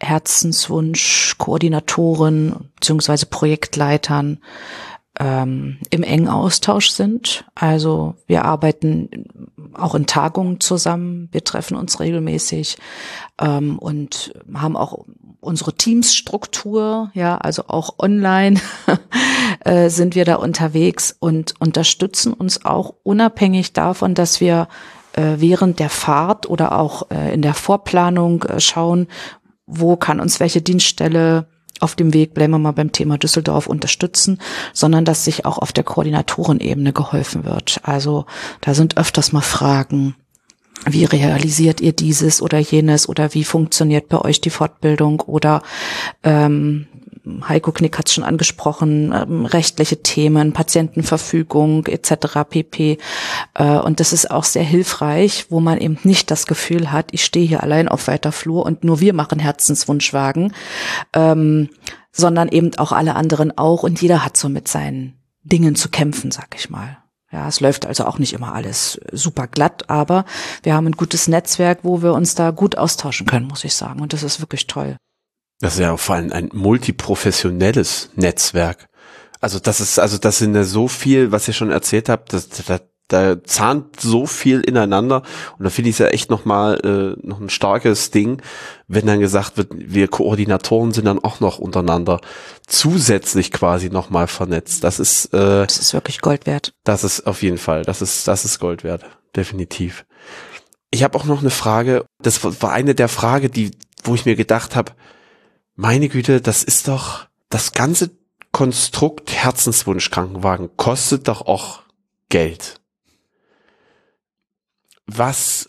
Herzenswunsch-Koordinatoren bzw. Projektleitern ähm, im engen Austausch sind. Also wir arbeiten auch in Tagungen zusammen, wir treffen uns regelmäßig ähm, und haben auch unsere Teamsstruktur, ja, also auch online äh, sind wir da unterwegs und unterstützen uns auch unabhängig davon, dass wir äh, während der Fahrt oder auch äh, in der Vorplanung äh, schauen, wo kann uns welche Dienststelle auf dem Weg, bleiben wir mal beim Thema Düsseldorf, unterstützen, sondern dass sich auch auf der Koordinatorenebene geholfen wird. Also da sind öfters mal Fragen, wie realisiert ihr dieses oder jenes oder wie funktioniert bei euch die Fortbildung oder ähm, Heiko Knick hat es schon angesprochen, ähm, rechtliche Themen, Patientenverfügung et cetera pp. Äh, und das ist auch sehr hilfreich, wo man eben nicht das Gefühl hat, ich stehe hier allein auf weiter Flur und nur wir machen Herzenswunschwagen, ähm, sondern eben auch alle anderen auch und jeder hat so mit seinen Dingen zu kämpfen, sag ich mal. Ja, es läuft also auch nicht immer alles super glatt, aber wir haben ein gutes Netzwerk, wo wir uns da gut austauschen können, muss ich sagen. Und das ist wirklich toll. Das ist ja vor allem ein multiprofessionelles Netzwerk. Also das ist, also das sind ja so viel, was ihr schon erzählt habt, das, da, da zahnt so viel ineinander und da finde ich es ja echt nochmal äh, noch ein starkes Ding, wenn dann gesagt wird, wir Koordinatoren sind dann auch noch untereinander zusätzlich quasi nochmal vernetzt. Das ist äh, das ist wirklich Gold wert. Das ist auf jeden Fall, das ist das ist Gold wert, definitiv. Ich habe auch noch eine Frage, das war eine der Fragen, die, wo ich mir gedacht habe, meine Güte, das ist doch, das ganze Konstrukt Herzenswunsch-Krankenwagen kostet doch auch Geld. Was,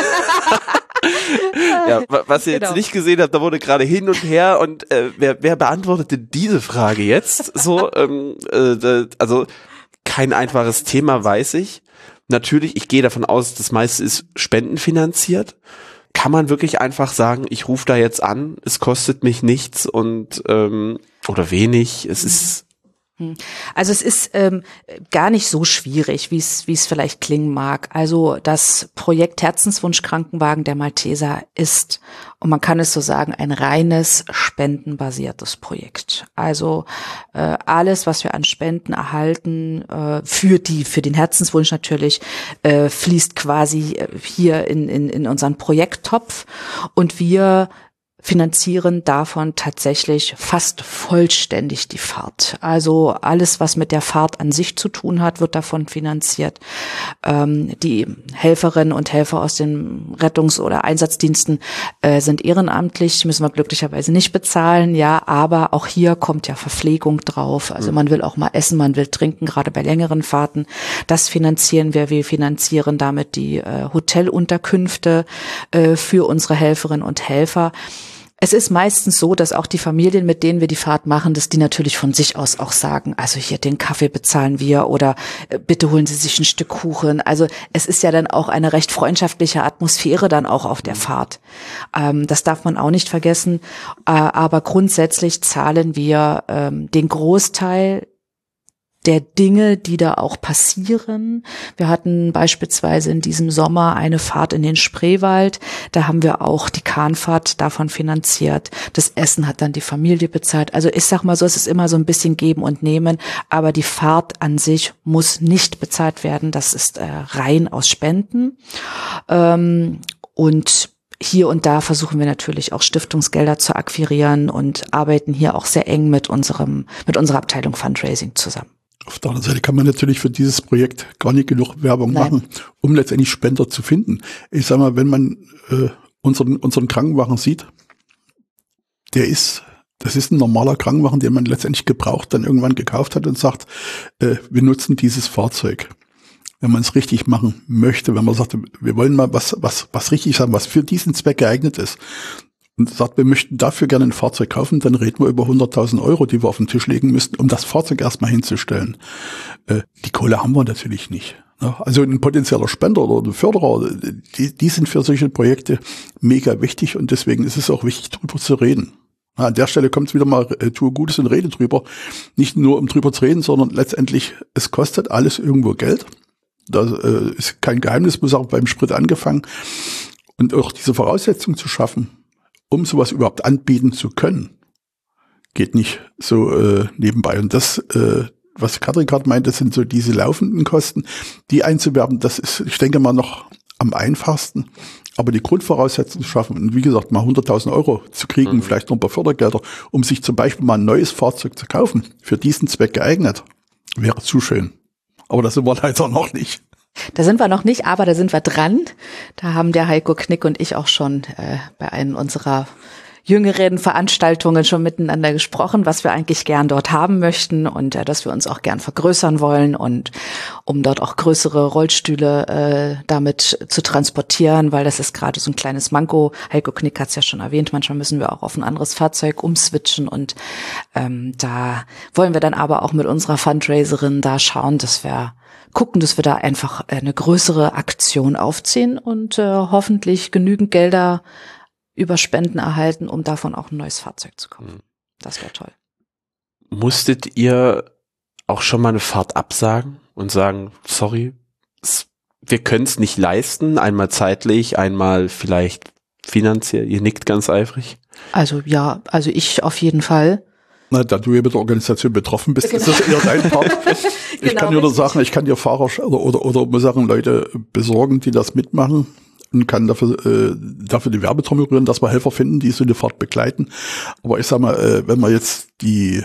ja, was ihr genau. jetzt nicht gesehen habt, da wurde gerade hin und her und äh, wer, wer beantwortet denn diese Frage jetzt? So, ähm, äh, also kein einfaches Thema, weiß ich. Natürlich, ich gehe davon aus, das meiste ist spendenfinanziert. Kann man wirklich einfach sagen, ich rufe da jetzt an, es kostet mich nichts und ähm, oder wenig, es ist also es ist ähm, gar nicht so schwierig, wie es wie es vielleicht klingen mag. Also das Projekt Herzenswunsch Krankenwagen der Malteser ist, und man kann es so sagen, ein reines spendenbasiertes Projekt. Also äh, alles, was wir an Spenden erhalten, äh, für die für den Herzenswunsch natürlich, äh, fließt quasi hier in in in unseren Projekttopf und wir finanzieren davon tatsächlich fast vollständig die Fahrt. Also alles, was mit der Fahrt an sich zu tun hat, wird davon finanziert. Ähm, die Helferinnen und Helfer aus den Rettungs- oder Einsatzdiensten äh, sind ehrenamtlich, müssen wir glücklicherweise nicht bezahlen, ja, aber auch hier kommt ja Verpflegung drauf. Also man will auch mal essen, man will trinken, gerade bei längeren Fahrten. Das finanzieren wir. Wir finanzieren damit die äh, Hotelunterkünfte äh, für unsere Helferinnen und Helfer. Es ist meistens so, dass auch die Familien, mit denen wir die Fahrt machen, dass die natürlich von sich aus auch sagen, also hier den Kaffee bezahlen wir oder äh, bitte holen Sie sich ein Stück Kuchen. Also es ist ja dann auch eine recht freundschaftliche Atmosphäre dann auch auf der Fahrt. Ähm, das darf man auch nicht vergessen. Äh, aber grundsätzlich zahlen wir ähm, den Großteil der Dinge, die da auch passieren. Wir hatten beispielsweise in diesem Sommer eine Fahrt in den Spreewald. Da haben wir auch die Kahnfahrt davon finanziert. Das Essen hat dann die Familie bezahlt. Also ich sag mal so, es ist immer so ein bisschen Geben und Nehmen. Aber die Fahrt an sich muss nicht bezahlt werden. Das ist äh, rein aus Spenden. Ähm, und hier und da versuchen wir natürlich auch Stiftungsgelder zu akquirieren und arbeiten hier auch sehr eng mit unserem, mit unserer Abteilung Fundraising zusammen. Auf der anderen Seite kann man natürlich für dieses Projekt gar nicht genug Werbung Nein. machen, um letztendlich Spender zu finden. Ich sag mal, wenn man äh, unseren, unseren Krankenwagen sieht, der ist, das ist ein normaler Krankenwagen, den man letztendlich gebraucht dann irgendwann gekauft hat und sagt, äh, wir nutzen dieses Fahrzeug. Wenn man es richtig machen möchte, wenn man sagt, wir wollen mal was, was, was richtig haben, was für diesen Zweck geeignet ist, und sagt, wir möchten dafür gerne ein Fahrzeug kaufen, dann reden wir über hunderttausend Euro, die wir auf den Tisch legen müssten, um das Fahrzeug erstmal hinzustellen. Äh, die Kohle haben wir natürlich nicht. Ne? Also ein potenzieller Spender oder ein Förderer, die, die sind für solche Projekte mega wichtig und deswegen ist es auch wichtig, drüber zu reden. Ja, an der Stelle kommt es wieder mal, äh, tue Gutes und rede drüber. Nicht nur um drüber zu reden, sondern letztendlich, es kostet alles irgendwo Geld. Das äh, ist kein Geheimnis, muss auch beim Sprit angefangen. Und auch diese Voraussetzung zu schaffen, um sowas überhaupt anbieten zu können, geht nicht so äh, nebenbei. Und das, äh, was Katrin gerade meint, das sind so diese laufenden Kosten, die einzuwerben, das ist, ich denke mal, noch am einfachsten. Aber die Grundvoraussetzungen zu schaffen, und wie gesagt, mal hunderttausend Euro zu kriegen, mhm. vielleicht noch ein paar Fördergelder, um sich zum Beispiel mal ein neues Fahrzeug zu kaufen, für diesen Zweck geeignet, wäre zu schön. Aber das sind wir leider noch nicht. Da sind wir noch nicht, aber da sind wir dran. Da haben der Heiko Knick und ich auch schon äh, bei einem unserer jüngeren Veranstaltungen schon miteinander gesprochen, was wir eigentlich gern dort haben möchten und äh, dass wir uns auch gern vergrößern wollen und um dort auch größere Rollstühle äh, damit zu transportieren, weil das ist gerade so ein kleines Manko. Heiko Knick hat es ja schon erwähnt, manchmal müssen wir auch auf ein anderes Fahrzeug umswitchen und ähm, da wollen wir dann aber auch mit unserer Fundraiserin da schauen, dass wir gucken, dass wir da einfach eine größere Aktion aufziehen und äh, hoffentlich genügend Gelder über Spenden erhalten, um davon auch ein neues Fahrzeug zu kaufen. Das wäre toll. Musstet ihr auch schon mal eine Fahrt absagen und sagen, sorry, wir können es nicht leisten, einmal zeitlich, einmal vielleicht finanziell? Ihr nickt ganz eifrig. Also ja, also ich auf jeden Fall. Na, da du ja mit der Organisation betroffen bist, genau. Ist das eher dein Part. Ich genau, kann dir nur sagen, ich kann dir Fahrer oder, oder, oder muss sagen, Leute besorgen, die das mitmachen und kann dafür, äh, dafür die Werbetrommel rühren, dass wir Helfer finden, die so eine Fahrt begleiten. Aber ich sag mal, äh, wenn man jetzt die,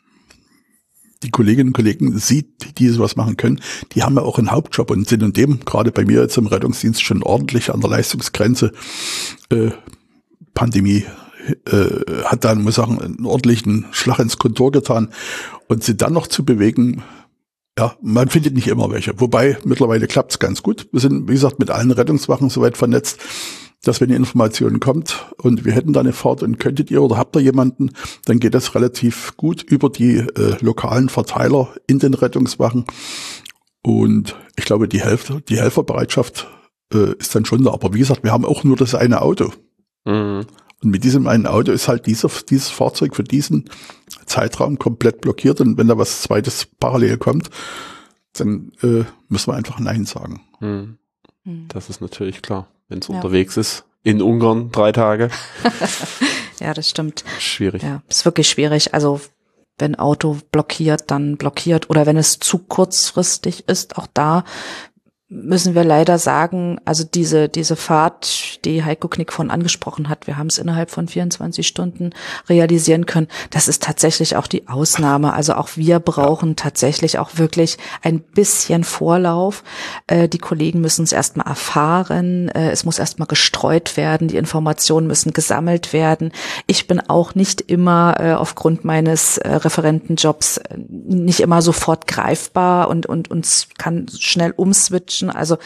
die Kolleginnen und Kollegen sieht, die sowas machen können, die haben ja auch einen Hauptjob und sind in dem, gerade bei mir jetzt im Rettungsdienst, schon ordentlich an der Leistungsgrenze. Äh, Pandemie äh, hat dann, muss ich sagen, einen ordentlichen Schlag ins Kontor getan und sie dann noch zu bewegen, ja, man findet nicht immer welche. Wobei, mittlerweile klappt es ganz gut. Wir sind, wie gesagt, mit allen Rettungswachen soweit vernetzt, dass wenn die Information kommt und wir hätten da eine Fahrt und könntet ihr oder habt ihr jemanden, dann geht das relativ gut über die äh, lokalen Verteiler in den Rettungswachen. Und ich glaube, die Helfer, die Helferbereitschaft äh, ist dann schon da. Aber wie gesagt, wir haben auch nur das eine Auto. Mhm. Und mit diesem einen Auto ist halt dieser, dieses Fahrzeug für diesen Zeitraum komplett blockiert. Und wenn da was Zweites parallel kommt, dann äh, müssen wir einfach Nein sagen. Hm. Das ist natürlich klar, wenn es ja. unterwegs ist. In Ungarn drei Tage. Ja, das stimmt. Schwierig. Ja, ist wirklich schwierig. Also wenn Auto blockiert, dann blockiert. Oder wenn es zu kurzfristig ist, auch da müssen wir leider sagen, also diese diese Fahrt, die Heiko Knick von angesprochen hat, wir haben es innerhalb von vierundzwanzig Stunden realisieren können. Das ist tatsächlich auch die Ausnahme. Also auch wir brauchen tatsächlich auch wirklich ein bisschen Vorlauf. Äh, die Kollegen müssen es erstmal erfahren. Äh, es muss erstmal gestreut werden. Die Informationen müssen gesammelt werden. Ich bin auch nicht immer äh, aufgrund meines äh, Referentenjobs äh, nicht immer sofort greifbar und und und kann schnell umswitchen. Also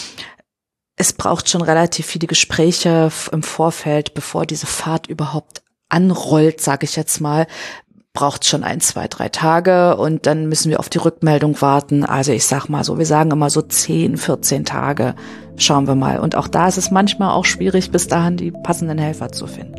es braucht schon relativ viele Gespräche im Vorfeld, bevor diese Fahrt überhaupt anrollt, sage ich jetzt mal, braucht schon ein, zwei, drei Tage und dann müssen wir auf die Rückmeldung warten. Also ich sag mal so, wir sagen immer so zehn, vierzehn Tage, schauen wir mal. Und auch da ist es manchmal auch schwierig, bis dahin die passenden Helfer zu finden.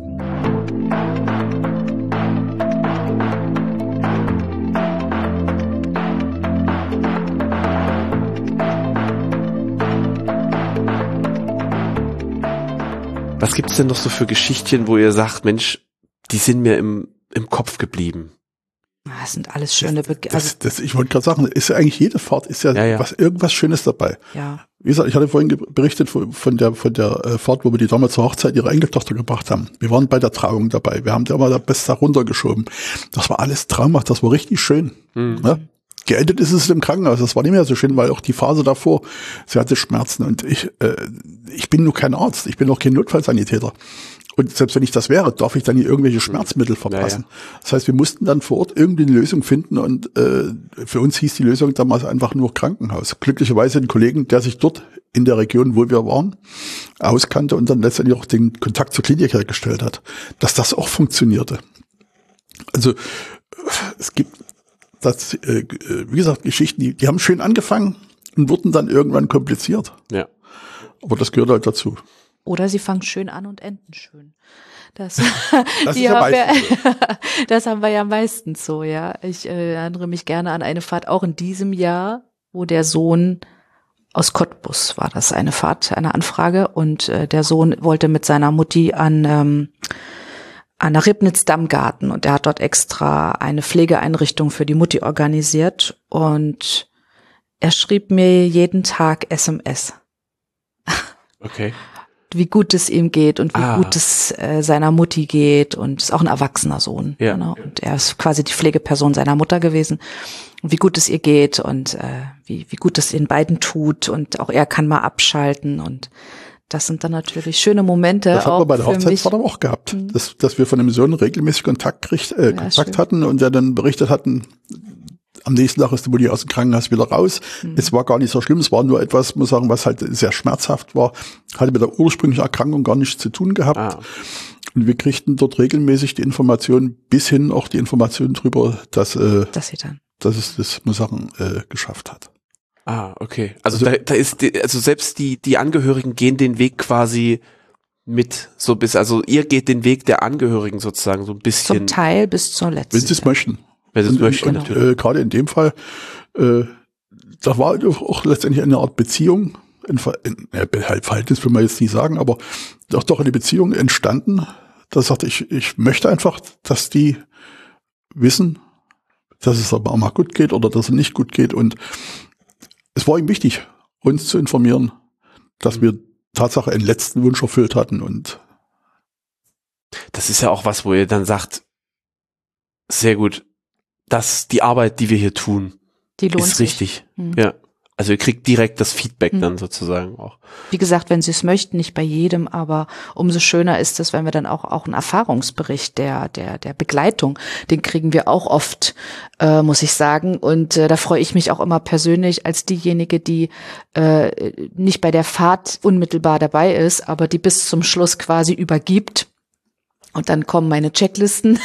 Was gibt's denn noch so für Geschichtchen, wo ihr sagt, Mensch, die sind mir im, im Kopf geblieben? Das sind alles schöne Be- das, das, das, Ich wollte gerade sagen, ist ja eigentlich jede Fahrt, ist ja, ja, ja. was irgendwas Schönes dabei. Ja. Wie gesagt, ich hatte vorhin berichtet von, von der von der äh, Fahrt, wo wir die damals zur Hochzeit ihre Enkeltochter gebracht haben. Wir waren bei der Trauung dabei. Wir haben da mal das Beste runtergeschoben. Das war alles traumhaft, das war richtig schön. Mhm. Ja? geendet ist es im Krankenhaus. Das war nicht mehr so schön, weil auch die Phase davor, sie hatte Schmerzen und ich, äh, ich bin nur kein Arzt, ich bin auch kein Notfallsanitäter. Und selbst wenn ich das wäre, darf ich dann hier irgendwelche Schmerzmittel verpassen. Ja, ja. Das heißt, wir mussten dann vor Ort irgendwie eine Lösung finden und äh, für uns hieß die Lösung damals einfach nur Krankenhaus. Glücklicherweise ein Kollegen, der sich dort in der Region, wo wir waren, auskannte und dann letztendlich auch den Kontakt zur Klinik hergestellt hat, dass das auch funktionierte. Also es gibt das, äh, wie gesagt, Geschichten, die, die haben schön angefangen und wurden dann irgendwann kompliziert. Ja. Aber das gehört halt dazu. Oder sie fangen schön an und enden schön. Das, das, die ist haben wir, so. Das haben wir ja meistens so, ja. Ich äh, erinnere mich gerne an eine Fahrt auch in diesem Jahr, wo der Sohn aus Cottbus war das, eine Fahrt, eine Anfrage und äh, der Sohn wollte mit seiner Mutti an ähm, an der Ribnitz-Dammgarten und er hat dort extra eine Pflegeeinrichtung für die Mutti organisiert und er schrieb mir jeden Tag S M S. Okay. Wie gut es ihm geht und wie ah. gut es äh, seiner Mutti geht und ist auch ein erwachsener Sohn. Ja. Genau. Und er ist quasi die Pflegeperson seiner Mutter gewesen und wie gut es ihr geht und äh, wie wie gut es den beiden tut und auch er kann mal abschalten und das sind dann natürlich schöne Momente. Das haben wir bei der Hochzeitsfahrt mich. auch gehabt, mhm. dass, dass wir von dem Sohn regelmäßig Kontakt, kriegt, äh, ja, Kontakt schön. hatten und der dann berichtet hatten, am nächsten Tag ist die Mutti aus dem Krankenhaus wieder raus. Mhm. Es war gar nicht so schlimm, es war nur etwas, muss sagen, was halt sehr schmerzhaft war, hatte mit der ursprünglichen Erkrankung gar nichts zu tun gehabt. Ah. Und wir kriegten dort regelmäßig die Informationen, bis hin auch die Informationen drüber, dass, äh, dass, sie dann. dass es das, muss sagen, äh, geschafft hat. Ah, okay. Also, also da, da ist, die, also selbst die, die Angehörigen gehen den Weg quasi mit, so bis, also ihr geht den Weg der Angehörigen sozusagen so ein bisschen. Zum Teil bis zur letzten. Wenn sie es möchten. Wenn sie es möchten, und, äh, gerade in dem Fall, äh, da war auch letztendlich eine Art Beziehung, ein Ver in, äh, Verhältnis will man jetzt nicht sagen, aber doch, doch eine Beziehung entstanden. Da sagte ich, ich möchte einfach, dass die wissen, dass es aber auch mal gut geht oder dass es nicht gut geht und es war ihm wichtig, uns zu informieren, dass wir Tatsache einen letzten Wunsch erfüllt hatten und das ist ja auch was, wo ihr dann sagt, sehr gut, dass die Arbeit, die wir hier tun, die lohnt ist sich. richtig. Hm. Ja. Also ihr kriegt direkt das Feedback Hm. dann sozusagen auch. Wie gesagt, wenn Sie es möchten, nicht bei jedem, aber umso schöner ist es, wenn wir dann auch auch einen Erfahrungsbericht der der der Begleitung, den kriegen wir auch oft, äh, muss ich sagen. Und äh, da freue ich mich auch immer persönlich als diejenige, die äh, nicht bei der Fahrt unmittelbar dabei ist, aber die bis zum Schluss quasi übergibt. Und dann kommen meine Checklisten.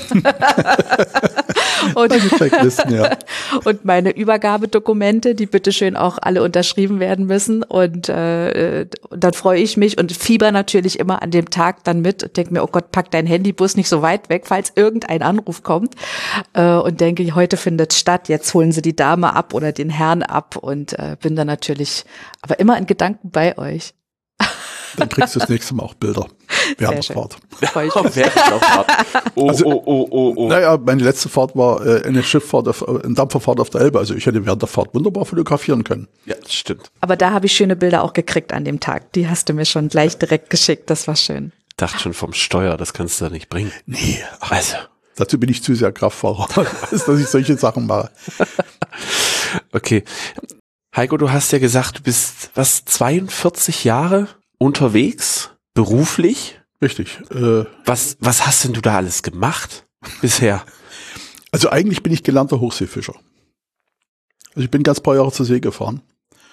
und, meine Checklisten, ja. und meine Übergabedokumente, die bitteschön auch alle unterschrieben werden müssen. Und äh, dann freue ich mich und fieber natürlich immer an dem Tag dann mit und denke mir, oh Gott, pack dein Handybus nicht so weit weg, falls irgendein Anruf kommt. Äh, und denke, heute findet statt, jetzt holen sie die Dame ab oder den Herrn ab und äh, bin dann natürlich aber immer in Gedanken bei euch. Dann kriegst du das nächste Mal auch Bilder während der Fahrt. Freu ich mich. Während der Fahrt. Oh, Also, oh, oh, oh, oh. Naja, meine letzte Fahrt war äh, eine Schifffahrt, auf, äh, eine Dampferfahrt auf der Elbe. Also ich hätte während der Fahrt wunderbar fotografieren können. Ja, das stimmt. Aber da habe ich schöne Bilder auch gekriegt an dem Tag. Die hast du mir schon gleich direkt geschickt. Das war schön. Ich dachte schon vom Steuer, das kannst du da nicht bringen. Nee, ach, Also. dazu bin ich zu sehr Kraftfahrer, als dass ich solche Sachen mache. Okay. Heiko, du hast ja gesagt, du bist, was, zweiundvierzig Jahre unterwegs, beruflich? Richtig. Äh, Was, was hast denn du da alles gemacht bisher? also eigentlich bin ich gelernter Hochseefischer. Also ich bin ganz paar Jahre zur See gefahren.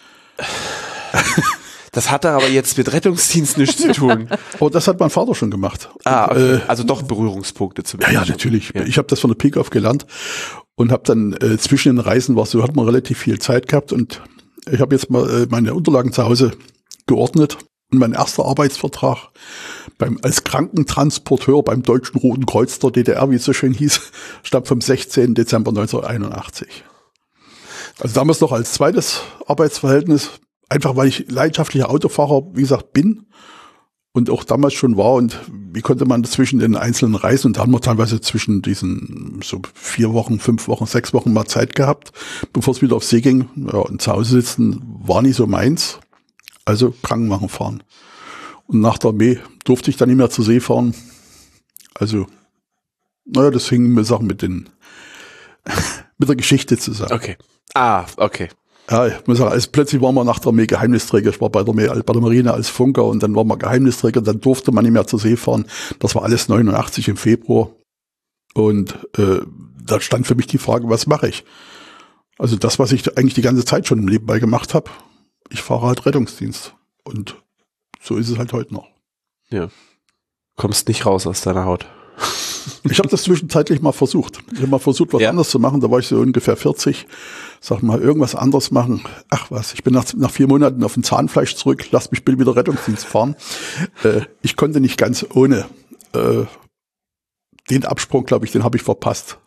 Das hat aber jetzt mit Rettungsdienst nichts zu tun. Aber das hat mein Vater schon gemacht. Ah, okay. Äh, Also doch Berührungspunkte Ja, zumindest. ja, natürlich. Ja. Ich habe das von der Pike auf gelernt und habe dann äh, zwischen den Reisen war so, hat man relativ viel Zeit gehabt und ich habe jetzt mal äh, meine Unterlagen zu Hause geordnet und mein erster Arbeitsvertrag beim als Krankentransporteur beim Deutschen Roten Kreuz der D D R, wie es so schön hieß, stammt vom sechzehnten Dezember neunzehnhunderteinundachtzig. Also damals noch als zweites Arbeitsverhältnis, einfach weil ich leidenschaftlicher Autofahrer, wie gesagt, bin und auch damals schon war und wie konnte man zwischen den einzelnen Reisen, und da haben wir teilweise zwischen diesen so vier Wochen, fünf Wochen, sechs Wochen mal Zeit gehabt, bevor es wieder auf See ging. Ja, und zu Hause sitzen war nicht so meins, also Krankenwagen fahren. Und nach der Armee durfte ich dann nicht mehr zur See fahren. Also, naja, das hing mir Sachen mit den mit der Geschichte zusammen. Okay. Ah, okay. Ja, ich muss sagen, also plötzlich waren wir nach der Armee Geheimnisträger. Ich war bei der, bei der Marine als Funker und dann waren wir Geheimnisträger. Dann durfte man nicht mehr zur See fahren. Das war alles neunundachtzig im Februar. Und äh, da stand für mich die Frage, was mache ich? Also das, was ich eigentlich die ganze Zeit schon im Leben bei gemacht habe. Ich fahre halt Rettungsdienst. Und so ist es halt heute noch. Ja. Kommst nicht raus aus deiner Haut. Ich habe das zwischenzeitlich mal versucht. Ich habe mal versucht, was ja. anderes zu machen. Da war ich so ungefähr vierzig. Sag mal, irgendwas anderes machen. Ach was, ich bin nach, nach vier Monaten auf ein Zahnfleisch zurück. Lass mich bitte wieder Rettungsdienst fahren. Äh, ich konnte nicht ganz ohne. Äh, den Absprung, glaube ich, den habe ich verpasst.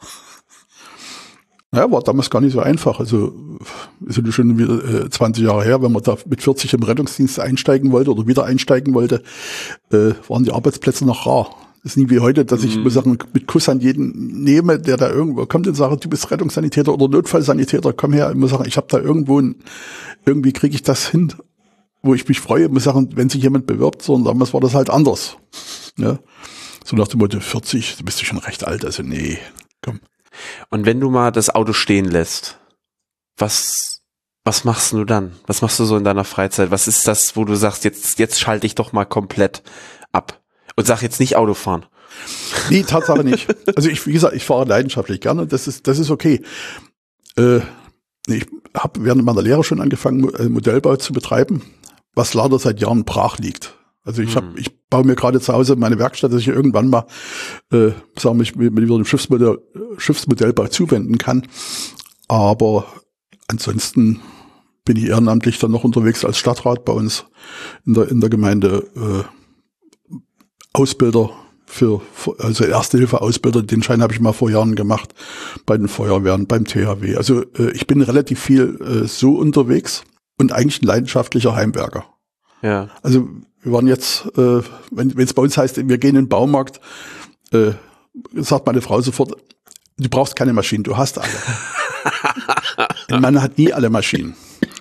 Naja, war damals gar nicht so einfach. Also ist ja schon wieder äh, zwanzig Jahre her, wenn man da mit vierzig im Rettungsdienst einsteigen wollte oder wieder einsteigen wollte, äh, waren die Arbeitsplätze noch rar. Das ist nie wie heute, dass ich mm. Sachen mit Kuss an jeden nehme, der da irgendwo kommt und sagt, du bist Rettungssanitäter oder Notfallsanitäter, komm her. Ich muss sagen, ich habe da irgendwo, ein, irgendwie kriege ich das hin, wo ich mich freue. Ich muss sagen, wenn sich jemand bewirbt, sondern damals war das halt anders. Ja? So nach dem Motto, vierzig, du bist ja schon recht alt, also nee, komm. Und wenn du mal das Auto stehen lässt, was, was machst du dann? Was machst du so in deiner Freizeit? Was ist das, wo du sagst, jetzt, jetzt schalte ich doch mal komplett ab? Und sag jetzt nicht Autofahren. Nee, Tatsache nicht. Also ich, wie gesagt, ich fahre leidenschaftlich gerne. Das ist, das ist okay. Äh, ich habe während meiner Lehre schon angefangen, Modellbau zu betreiben, was leider seit Jahren brach liegt. Also ich habe, ich baue mir gerade zu Hause meine Werkstatt, dass ich irgendwann mal, äh, sagen wir, mich mit dem Schiffsmodell, Schiffsmodellbau zuwenden kann. Aber ansonsten bin ich ehrenamtlich dann noch unterwegs als Stadtrat bei uns in der in der Gemeinde. Äh, Ausbilder für, also Erste-Hilfe-Ausbilder, den Schein habe ich mal vor Jahren gemacht, bei den Feuerwehren, beim T H W. Also äh, ich bin relativ viel äh, so unterwegs und eigentlich ein leidenschaftlicher Heimwerker. Ja. Also wir waren jetzt, äh, wenn es bei uns heißt, wir gehen in den Baumarkt, äh, sagt meine Frau sofort, du brauchst keine Maschinen, du hast alle. Ein Mann hat nie alle Maschinen.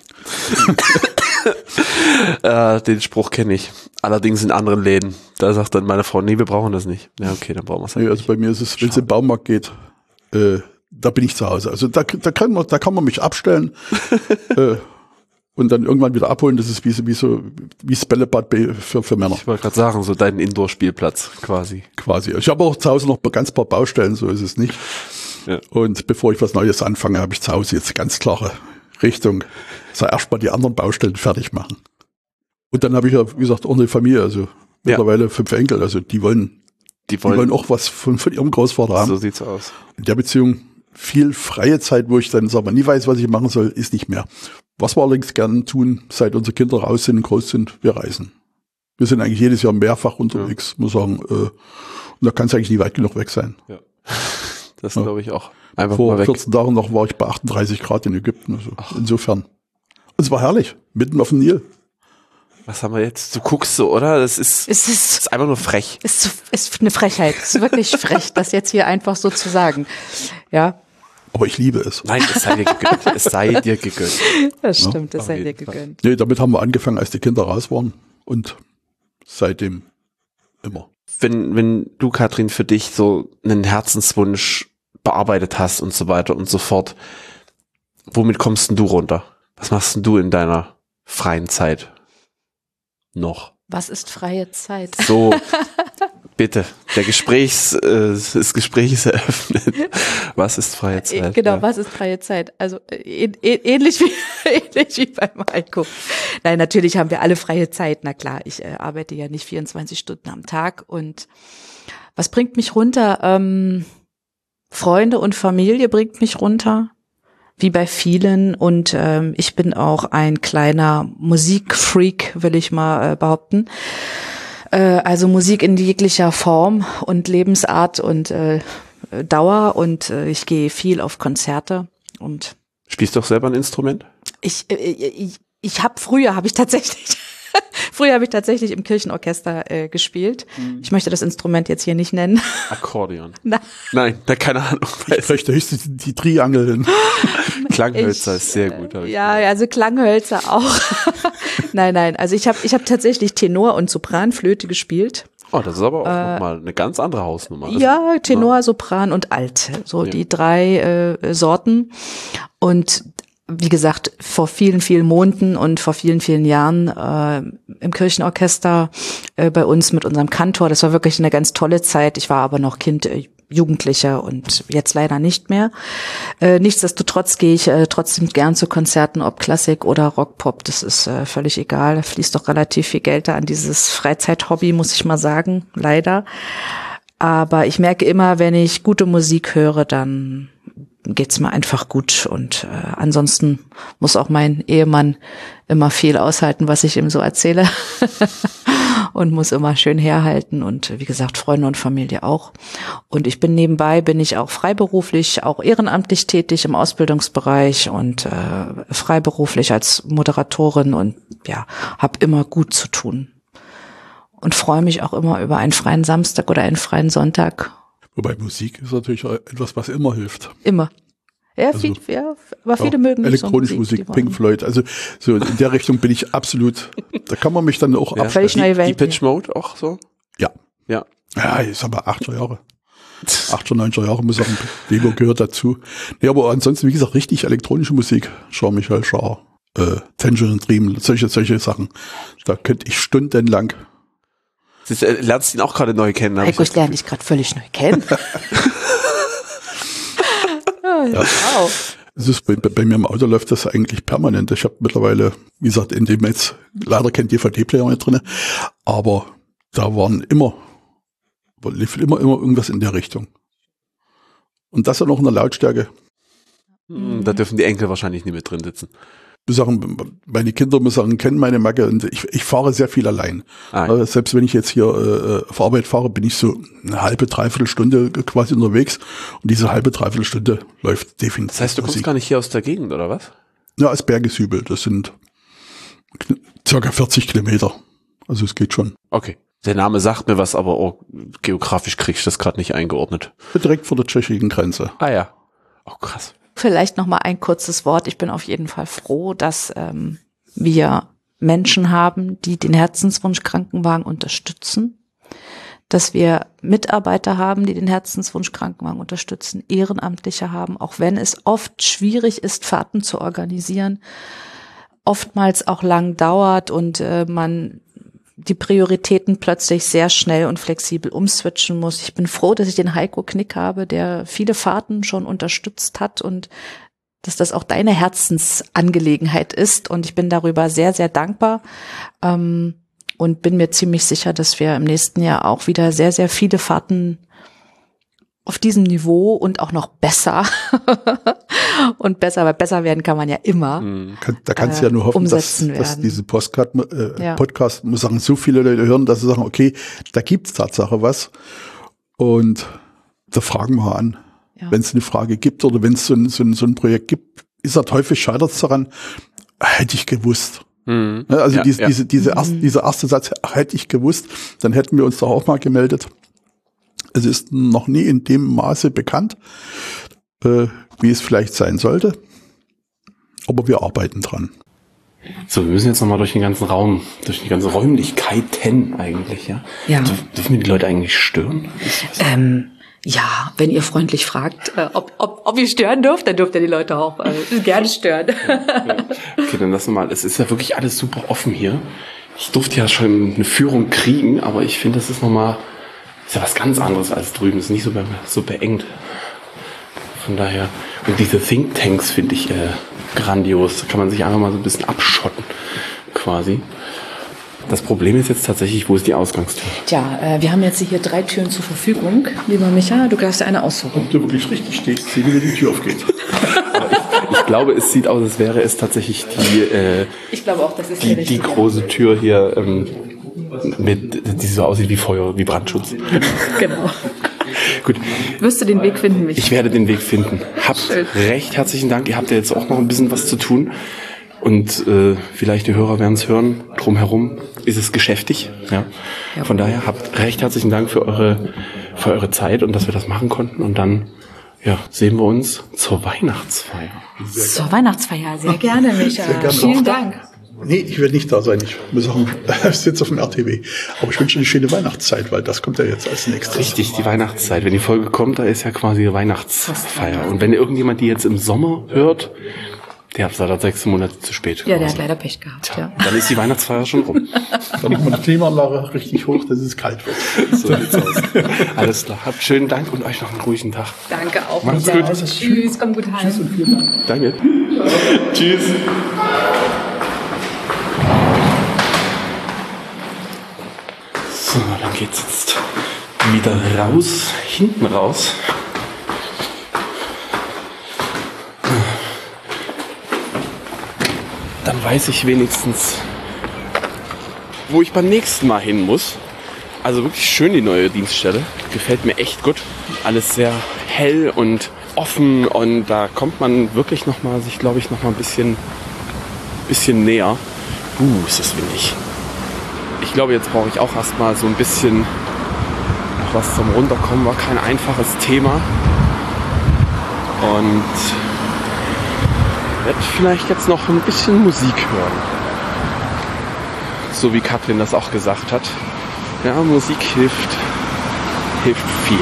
äh, den Spruch kenne ich. Allerdings in anderen Läden. Da sagt dann meine Frau, nee, wir brauchen das nicht. Ja, okay, dann brauchen wir es halt nee, also nicht. bei mir ist es, wenn es im Baumarkt geht, äh, da bin ich zu Hause. Also da, da, kann, man, da kann man mich abstellen äh, und dann irgendwann wieder abholen. Das ist wie so wie so wie das Bällebad für, für Männer. Ich wollte gerade sagen, so dein Indoor-Spielplatz quasi. Quasi. Ich habe auch zu Hause noch ganz paar Baustellen, so ist es nicht. Ja. Und bevor ich was Neues anfange, habe ich zu Hause jetzt ganz klare Richtung. So erst mal die anderen Baustellen fertig machen. Und dann habe ich ja, wie gesagt, auch eine Familie, also mittlerweile ja. fünf Enkel, also die wollen, die wollen, die wollen auch was von, von ihrem Großvater haben. So sieht's aus. In der Beziehung viel freie Zeit, wo ich dann sag mal nie weiß, was ich machen soll, ist nicht mehr. Was wir allerdings gerne tun, seit unsere Kinder raus sind und groß sind, wir reisen. Wir sind eigentlich jedes Jahr mehrfach unterwegs, ja. muss sagen, äh, und da kann es eigentlich nie weit genug weg sein. Ja. Das ja. glaube ich auch. Einfach Vor mal weg. vierzehn Tagen noch war ich bei achtunddreißig Grad in Ägypten, also Ach. insofern. Und es war herrlich, mitten auf dem Nil. Was haben wir jetzt? Du guckst so, oder? Das ist, es ist, das ist einfach nur frech. Es ist, ist eine Frechheit. Es ist wirklich frech, das jetzt hier einfach so zu sagen. Ja. Aber ich liebe es. Nein, es sei dir gegönnt. Es sei dir gegönnt. Das stimmt, ja, es sei dir gegönnt. Nee, damit haben wir angefangen, als die Kinder raus waren. Und seitdem immer. Wenn, wenn du, Katrin, für dich so einen Herzenswunsch bearbeitet hast und so weiter und so fort, womit kommst denn du runter? Was machst denn du in deiner freien Zeit noch? Was ist freie Zeit? So, bitte, der Gesprächs, äh, das Gespräch ist eröffnet. Was ist freie Zeit? Genau, ja. was ist freie Zeit? Also äh, ähnlich wie ähnlich wie bei Maiko. Nein, natürlich haben wir alle freie Zeit. Na klar, ich äh, arbeite ja nicht vierundzwanzig Stunden am Tag. Und was bringt mich runter? Ähm, Freunde und Familie bringt mich runter. Wie bei vielen, und ähm, ich bin auch ein kleiner Musikfreak, will ich mal äh, behaupten. Äh, also Musik in jeglicher Form und Lebensart und äh, Dauer, und äh, ich gehe viel auf Konzerte. Und spielst du auch selber ein Instrument? Ich äh, ich, ich habe früher habe ich tatsächlich Früher habe ich tatsächlich im Kirchenorchester äh, gespielt. Mhm. Ich möchte das Instrument jetzt hier nicht nennen. Akkordeon. Na. Nein, da keine Ahnung. Ich möchte höchstens die Triangel hin. Klanghölzer ich, ist sehr gut. Ja, also Klanghölzer auch. Nein, nein. Also ich habe ich habe tatsächlich Tenor und Sopranflöte gespielt Oh, das ist aber auch äh, nochmal eine ganz andere Hausnummer. Ja, Tenor, Sopran und Alt, so ja. die drei äh, Sorten. Und wie gesagt, vor vielen, vielen Monaten und vor vielen, vielen Jahren äh, im Kirchenorchester äh, bei uns mit unserem Kantor. Das war wirklich eine ganz tolle Zeit. Ich war aber noch Kind, äh, Jugendlicher und jetzt leider nicht mehr. Äh, nichtsdestotrotz gehe ich äh, trotzdem gern zu Konzerten, ob Klassik oder Rock-Pop. Das ist äh, völlig egal. Da fließt doch relativ viel Geld da an dieses Freizeithobby, muss ich mal sagen, leider. Aber ich merke immer, wenn ich gute Musik höre, dann geht's mir einfach gut und äh, ansonsten muss auch mein Ehemann immer viel aushalten, was ich ihm so erzähle und muss immer schön herhalten und wie gesagt, Freunde und Familie auch. Und ich bin nebenbei, bin ich auch freiberuflich, auch ehrenamtlich tätig im Ausbildungsbereich und äh, freiberuflich als Moderatorin und ja, habe immer gut zu tun und freue mich auch immer über einen freien Samstag oder einen freien Sonntag. Wobei Musik ist natürlich etwas, was immer hilft. Immer. Ja, also, viel, ja aber viele mögen elektronische Musik, Musik Pink Floyd. Also so in der Richtung bin ich absolut, da kann man mich dann auch ja, abstellen. Völlig neue Welt. Depeche Mode auch so? Ja. Ja. Ja, ich sag mal achtziger Jahre. achtziger, neunziger Jahre muss sagen, Demo gehört dazu. Nee, aber ansonsten, wie gesagt, richtig elektronische Musik. Jean-Michel Jarre, äh, Tangerine Dream, solche, solche Sachen. Da könnte ich stundenlang. Du lernst ihn auch gerade neu kennen. Heiko, ich lerne dich gerade völlig neu kennen. ja. Wow. Es ist bei, bei mir im Auto läuft das eigentlich permanent. Ich habe mittlerweile, wie gesagt, in dem jetzt leider kein D V D-Player mehr drin, aber da waren immer, lief immer, immer irgendwas in der Richtung. Und das ja noch in der Lautstärke. Mhm. Da dürfen die Enkel wahrscheinlich nicht mit drin sitzen. Wir sagen, meine Kinder muss sagen, kennen meine Macke und ich, ich fahre sehr viel allein. Ah, ja. Selbst wenn ich jetzt hier äh, auf Arbeit fahre, bin ich so eine halbe, dreiviertel Stunde quasi unterwegs und diese halbe, dreiviertel Stunde läuft definitiv. Das heißt, du kommst Musik. Gar nicht hier aus der Gegend, oder was? Ja, aus Bergeshübel. Das sind circa vierzig Kilometer. Also es geht schon. Okay. Der Name sagt mir was, aber oh, geografisch krieg ich das gerade nicht eingeordnet. Direkt vor der tschechischen Grenze. Ah ja. Oh krass. Vielleicht noch mal ein kurzes Wort. Ich bin auf jeden Fall froh, dass ähm, wir Menschen haben, die den Herzenswunsch Krankenwagen unterstützen, dass wir Mitarbeiter haben, die den Herzenswunsch Krankenwagen unterstützen, Ehrenamtliche haben, auch wenn es oft schwierig ist, Fahrten zu organisieren, oftmals auch lang dauert und äh, man die Prioritäten plötzlich sehr schnell und flexibel umswitchen muss. Ich bin froh, dass ich den Heiko Knick habe, der viele Fahrten schon unterstützt hat und dass das auch deine Herzensangelegenheit ist. Und ich bin darüber sehr, sehr dankbar ähm, und bin mir ziemlich sicher, dass wir im nächsten Jahr auch wieder sehr, sehr viele Fahrten auf diesem Niveau und auch noch besser und besser, weil besser werden kann man ja immer. Da kannst du äh, ja nur hoffen, dass, dass diese Postcard, äh, ja. Podcast, muss sagen, so viele Leute hören, dass sie sagen, okay, da gibt's Tatsache was und da fragen wir an. Ja. Wenn es eine Frage gibt oder wenn es so ein, so, ein, so ein Projekt gibt, ist er häufig scheitert es daran, hätte ich gewusst. Mhm. Also ja, diese, ja. diese, diese erste, mhm. dieser erste Satz, hätte ich gewusst, dann hätten wir uns doch auch mal gemeldet. Es ist noch nie in dem Maße bekannt, äh, wie es vielleicht sein sollte. Aber wir arbeiten dran. So, wir müssen jetzt nochmal durch den ganzen Raum, durch die ganze Räumlichkeiten eigentlich, ja? Ja. Dürfen wir die Leute eigentlich stören? Ähm, ja, wenn ihr freundlich fragt, äh, ob, ob, ob ihr stören dürft, dann dürft ihr die Leute auch äh, gerne stören. Ja, ja. Okay, dann lass mal. Es ist ja wirklich alles super offen hier. Ich durfte ja schon eine Führung kriegen, aber ich finde, das ist nochmal... ist ja was ganz anderes als drüben, ist nicht so, be- so beengt. Von daher, und diese Thinktanks finde ich äh, grandios. Da kann man sich einfach mal so ein bisschen abschotten, quasi. Das Problem ist jetzt tatsächlich, wo ist die Ausgangstür? Tja, äh, wir haben jetzt hier drei Türen zur Verfügung, lieber Micha. Du darfst dir eine aussuchen. Ob du wirklich richtig stehst, sieh, wie die Tür aufgeht. Aber ich, ich glaube, es sieht aus, als wäre es tatsächlich die, äh, ich glaube auch, das ist die, die große Tür hier, ähm, mit, die so aussieht wie Feuer, wie Brandschutz. Genau. Gut. Wirst du den Weg finden, Micha? Ich werde den Weg finden. Habt Schön. recht herzlichen Dank. Ihr habt ja jetzt auch noch ein bisschen was zu tun. Und äh, vielleicht die Hörer werden es hören. Drumherum ist es geschäftig. Ja. Ja. Von daher habt recht herzlichen Dank für eure, für eure Zeit und dass wir das machen konnten. Und dann ja, sehen wir uns zur Weihnachtsfeier. Zur Weihnachtsfeier, sehr gerne, Micha. Sehr gerne. Vielen Dank. Nee, ich werde nicht da sein. Ich muss auch, ich sitze auf dem R T W. Aber ich wünsche eine schöne Weihnachtszeit, weil das kommt ja jetzt als nächstes. Richtig, die Weihnachtszeit. Wenn die Folge kommt, da ist ja quasi die Weihnachtsfeier. Und wenn irgendjemand die jetzt im Sommer hört, der hat leider sechs Monate zu spät. Ja, der hat leider Pech gehabt. Tja, Ja. dann ist die Weihnachtsfeier schon rum. Dann machen wir die Klimaanlage richtig hoch, dass es kalt wird. So sieht's aus. Alles klar. Habt schönen Dank und euch noch einen ruhigen Tag. Danke auch. Macht's Michael. gut. Tschüss, komm gut heim. Tschüss und vielen Dank. Danke. Tschüss. So, dann geht's jetzt wieder raus, hinten raus. Dann weiß ich wenigstens, wo ich beim nächsten Mal hin muss. Also wirklich schön die neue Dienststelle. Gefällt mir echt gut. Alles sehr hell und offen und da kommt man wirklich noch mal, sich glaube ich noch mal ein bisschen, bisschen näher. Uh, ist das windig. Ich glaube, jetzt brauche ich auch erstmal so ein bisschen noch was zum Runterkommen. War kein einfaches Thema. Und werde vielleicht jetzt noch ein bisschen Musik hören. So wie Katrin das auch gesagt hat. Ja, Musik hilft, hilft viel.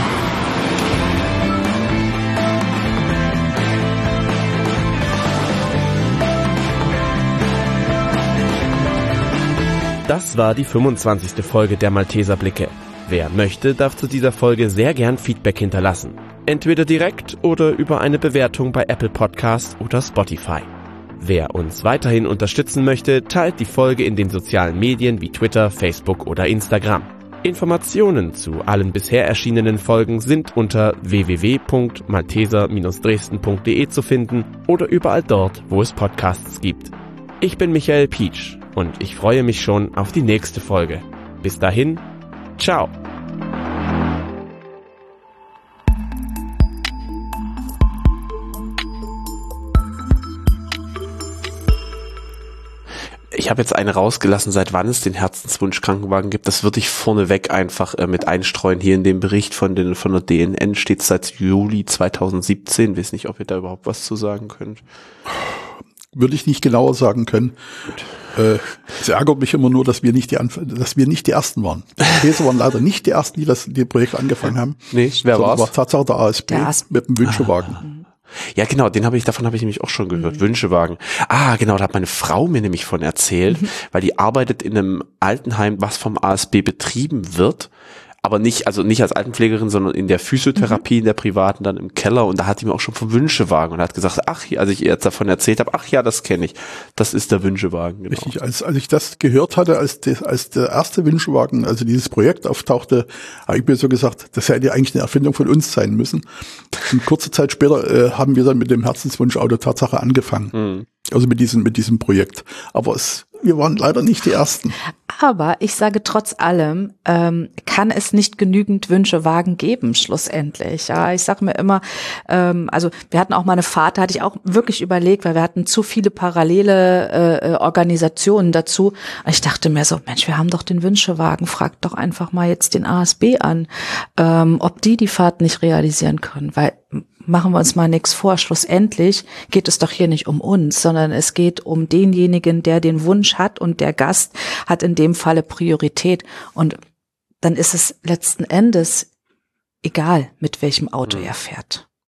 Das war die fünfundzwanzigste Folge der Malteser Blicke. Wer möchte, darf zu dieser Folge sehr gern Feedback hinterlassen. Entweder direkt oder über eine Bewertung bei Apple Podcast oder Spotify. Wer uns weiterhin unterstützen möchte, teilt die Folge in den sozialen Medien wie Twitter, Facebook oder Instagram. Informationen zu allen bisher erschienenen Folgen sind unter w w w punkt malteser Bindestrich dresden punkt de zu finden oder überall dort, wo es Podcasts gibt. Ich bin Michael Pietsch und ich freue mich schon auf die nächste Folge. Bis dahin, ciao! Ich habe jetzt eine rausgelassen, seit wann es den Herzenswunsch-Krankenwagen gibt. Das würde ich vorneweg einfach äh, mit einstreuen. Hier in dem Bericht von, den, von der D N N steht es seit Juli zweitausendsiebzehn. Ich weiß nicht, ob ihr da überhaupt was zu sagen könnt. Würde ich nicht genauer sagen können. Äh, es ärgert mich immer nur, dass wir nicht die, Anf- dass wir nicht die Ersten waren. Die waren leider nicht die Ersten, die das die Projekt angefangen haben. Nee, wer Sondern war's? war Tatsache der A S B Der A S B. mit dem Wünschewagen. Ah. Ja, genau, den habe ich, davon habe ich nämlich auch schon gehört. Mhm. Wünschewagen. Ah, genau, da hat meine Frau mir nämlich von erzählt, mhm. weil die arbeitet in einem Altenheim, was vom A S B betrieben wird. Aber nicht, also nicht als Altenpflegerin, sondern in der Physiotherapie, mhm. in der privaten, dann im Keller. Und da hat die mir auch schon vom Wünschewagen und hat gesagt, ach, als ich ihr jetzt davon erzählt habe, ach ja, das kenne ich. Das ist der Wünschewagen. Genau. Richtig, als, als ich das gehört hatte, als, de, als der erste Wünschewagen, also dieses Projekt auftauchte, habe ich mir so gesagt, das hätte eigentlich eine Erfindung von uns sein müssen. Und kurze Zeit später äh, haben wir dann mit dem Herzenswunschauto Tatsache angefangen. Mhm. Also mit diesem, mit diesem Projekt. Aber es, wir waren leider nicht die Ersten. Aber ich sage trotz allem, ähm, kann es nicht genügend Wünschewagen geben, schlussendlich. Ja, ich sage mir immer, ähm, also wir hatten auch mal eine Fahrt, da hatte ich auch wirklich überlegt, weil wir hatten zu viele parallele äh, Organisationen dazu. Und ich dachte mir so, Mensch, wir haben doch den Wünschewagen, fragt doch einfach mal jetzt den A S B an, ähm, ob die die Fahrt nicht realisieren können, weil machen wir uns mal nichts vor. Schlussendlich geht es doch hier nicht um uns, sondern es geht um denjenigen, der den Wunsch hat und der Gast hat in dem Falle Priorität. Und dann ist es letzten Endes egal, mit welchem Auto er fährt.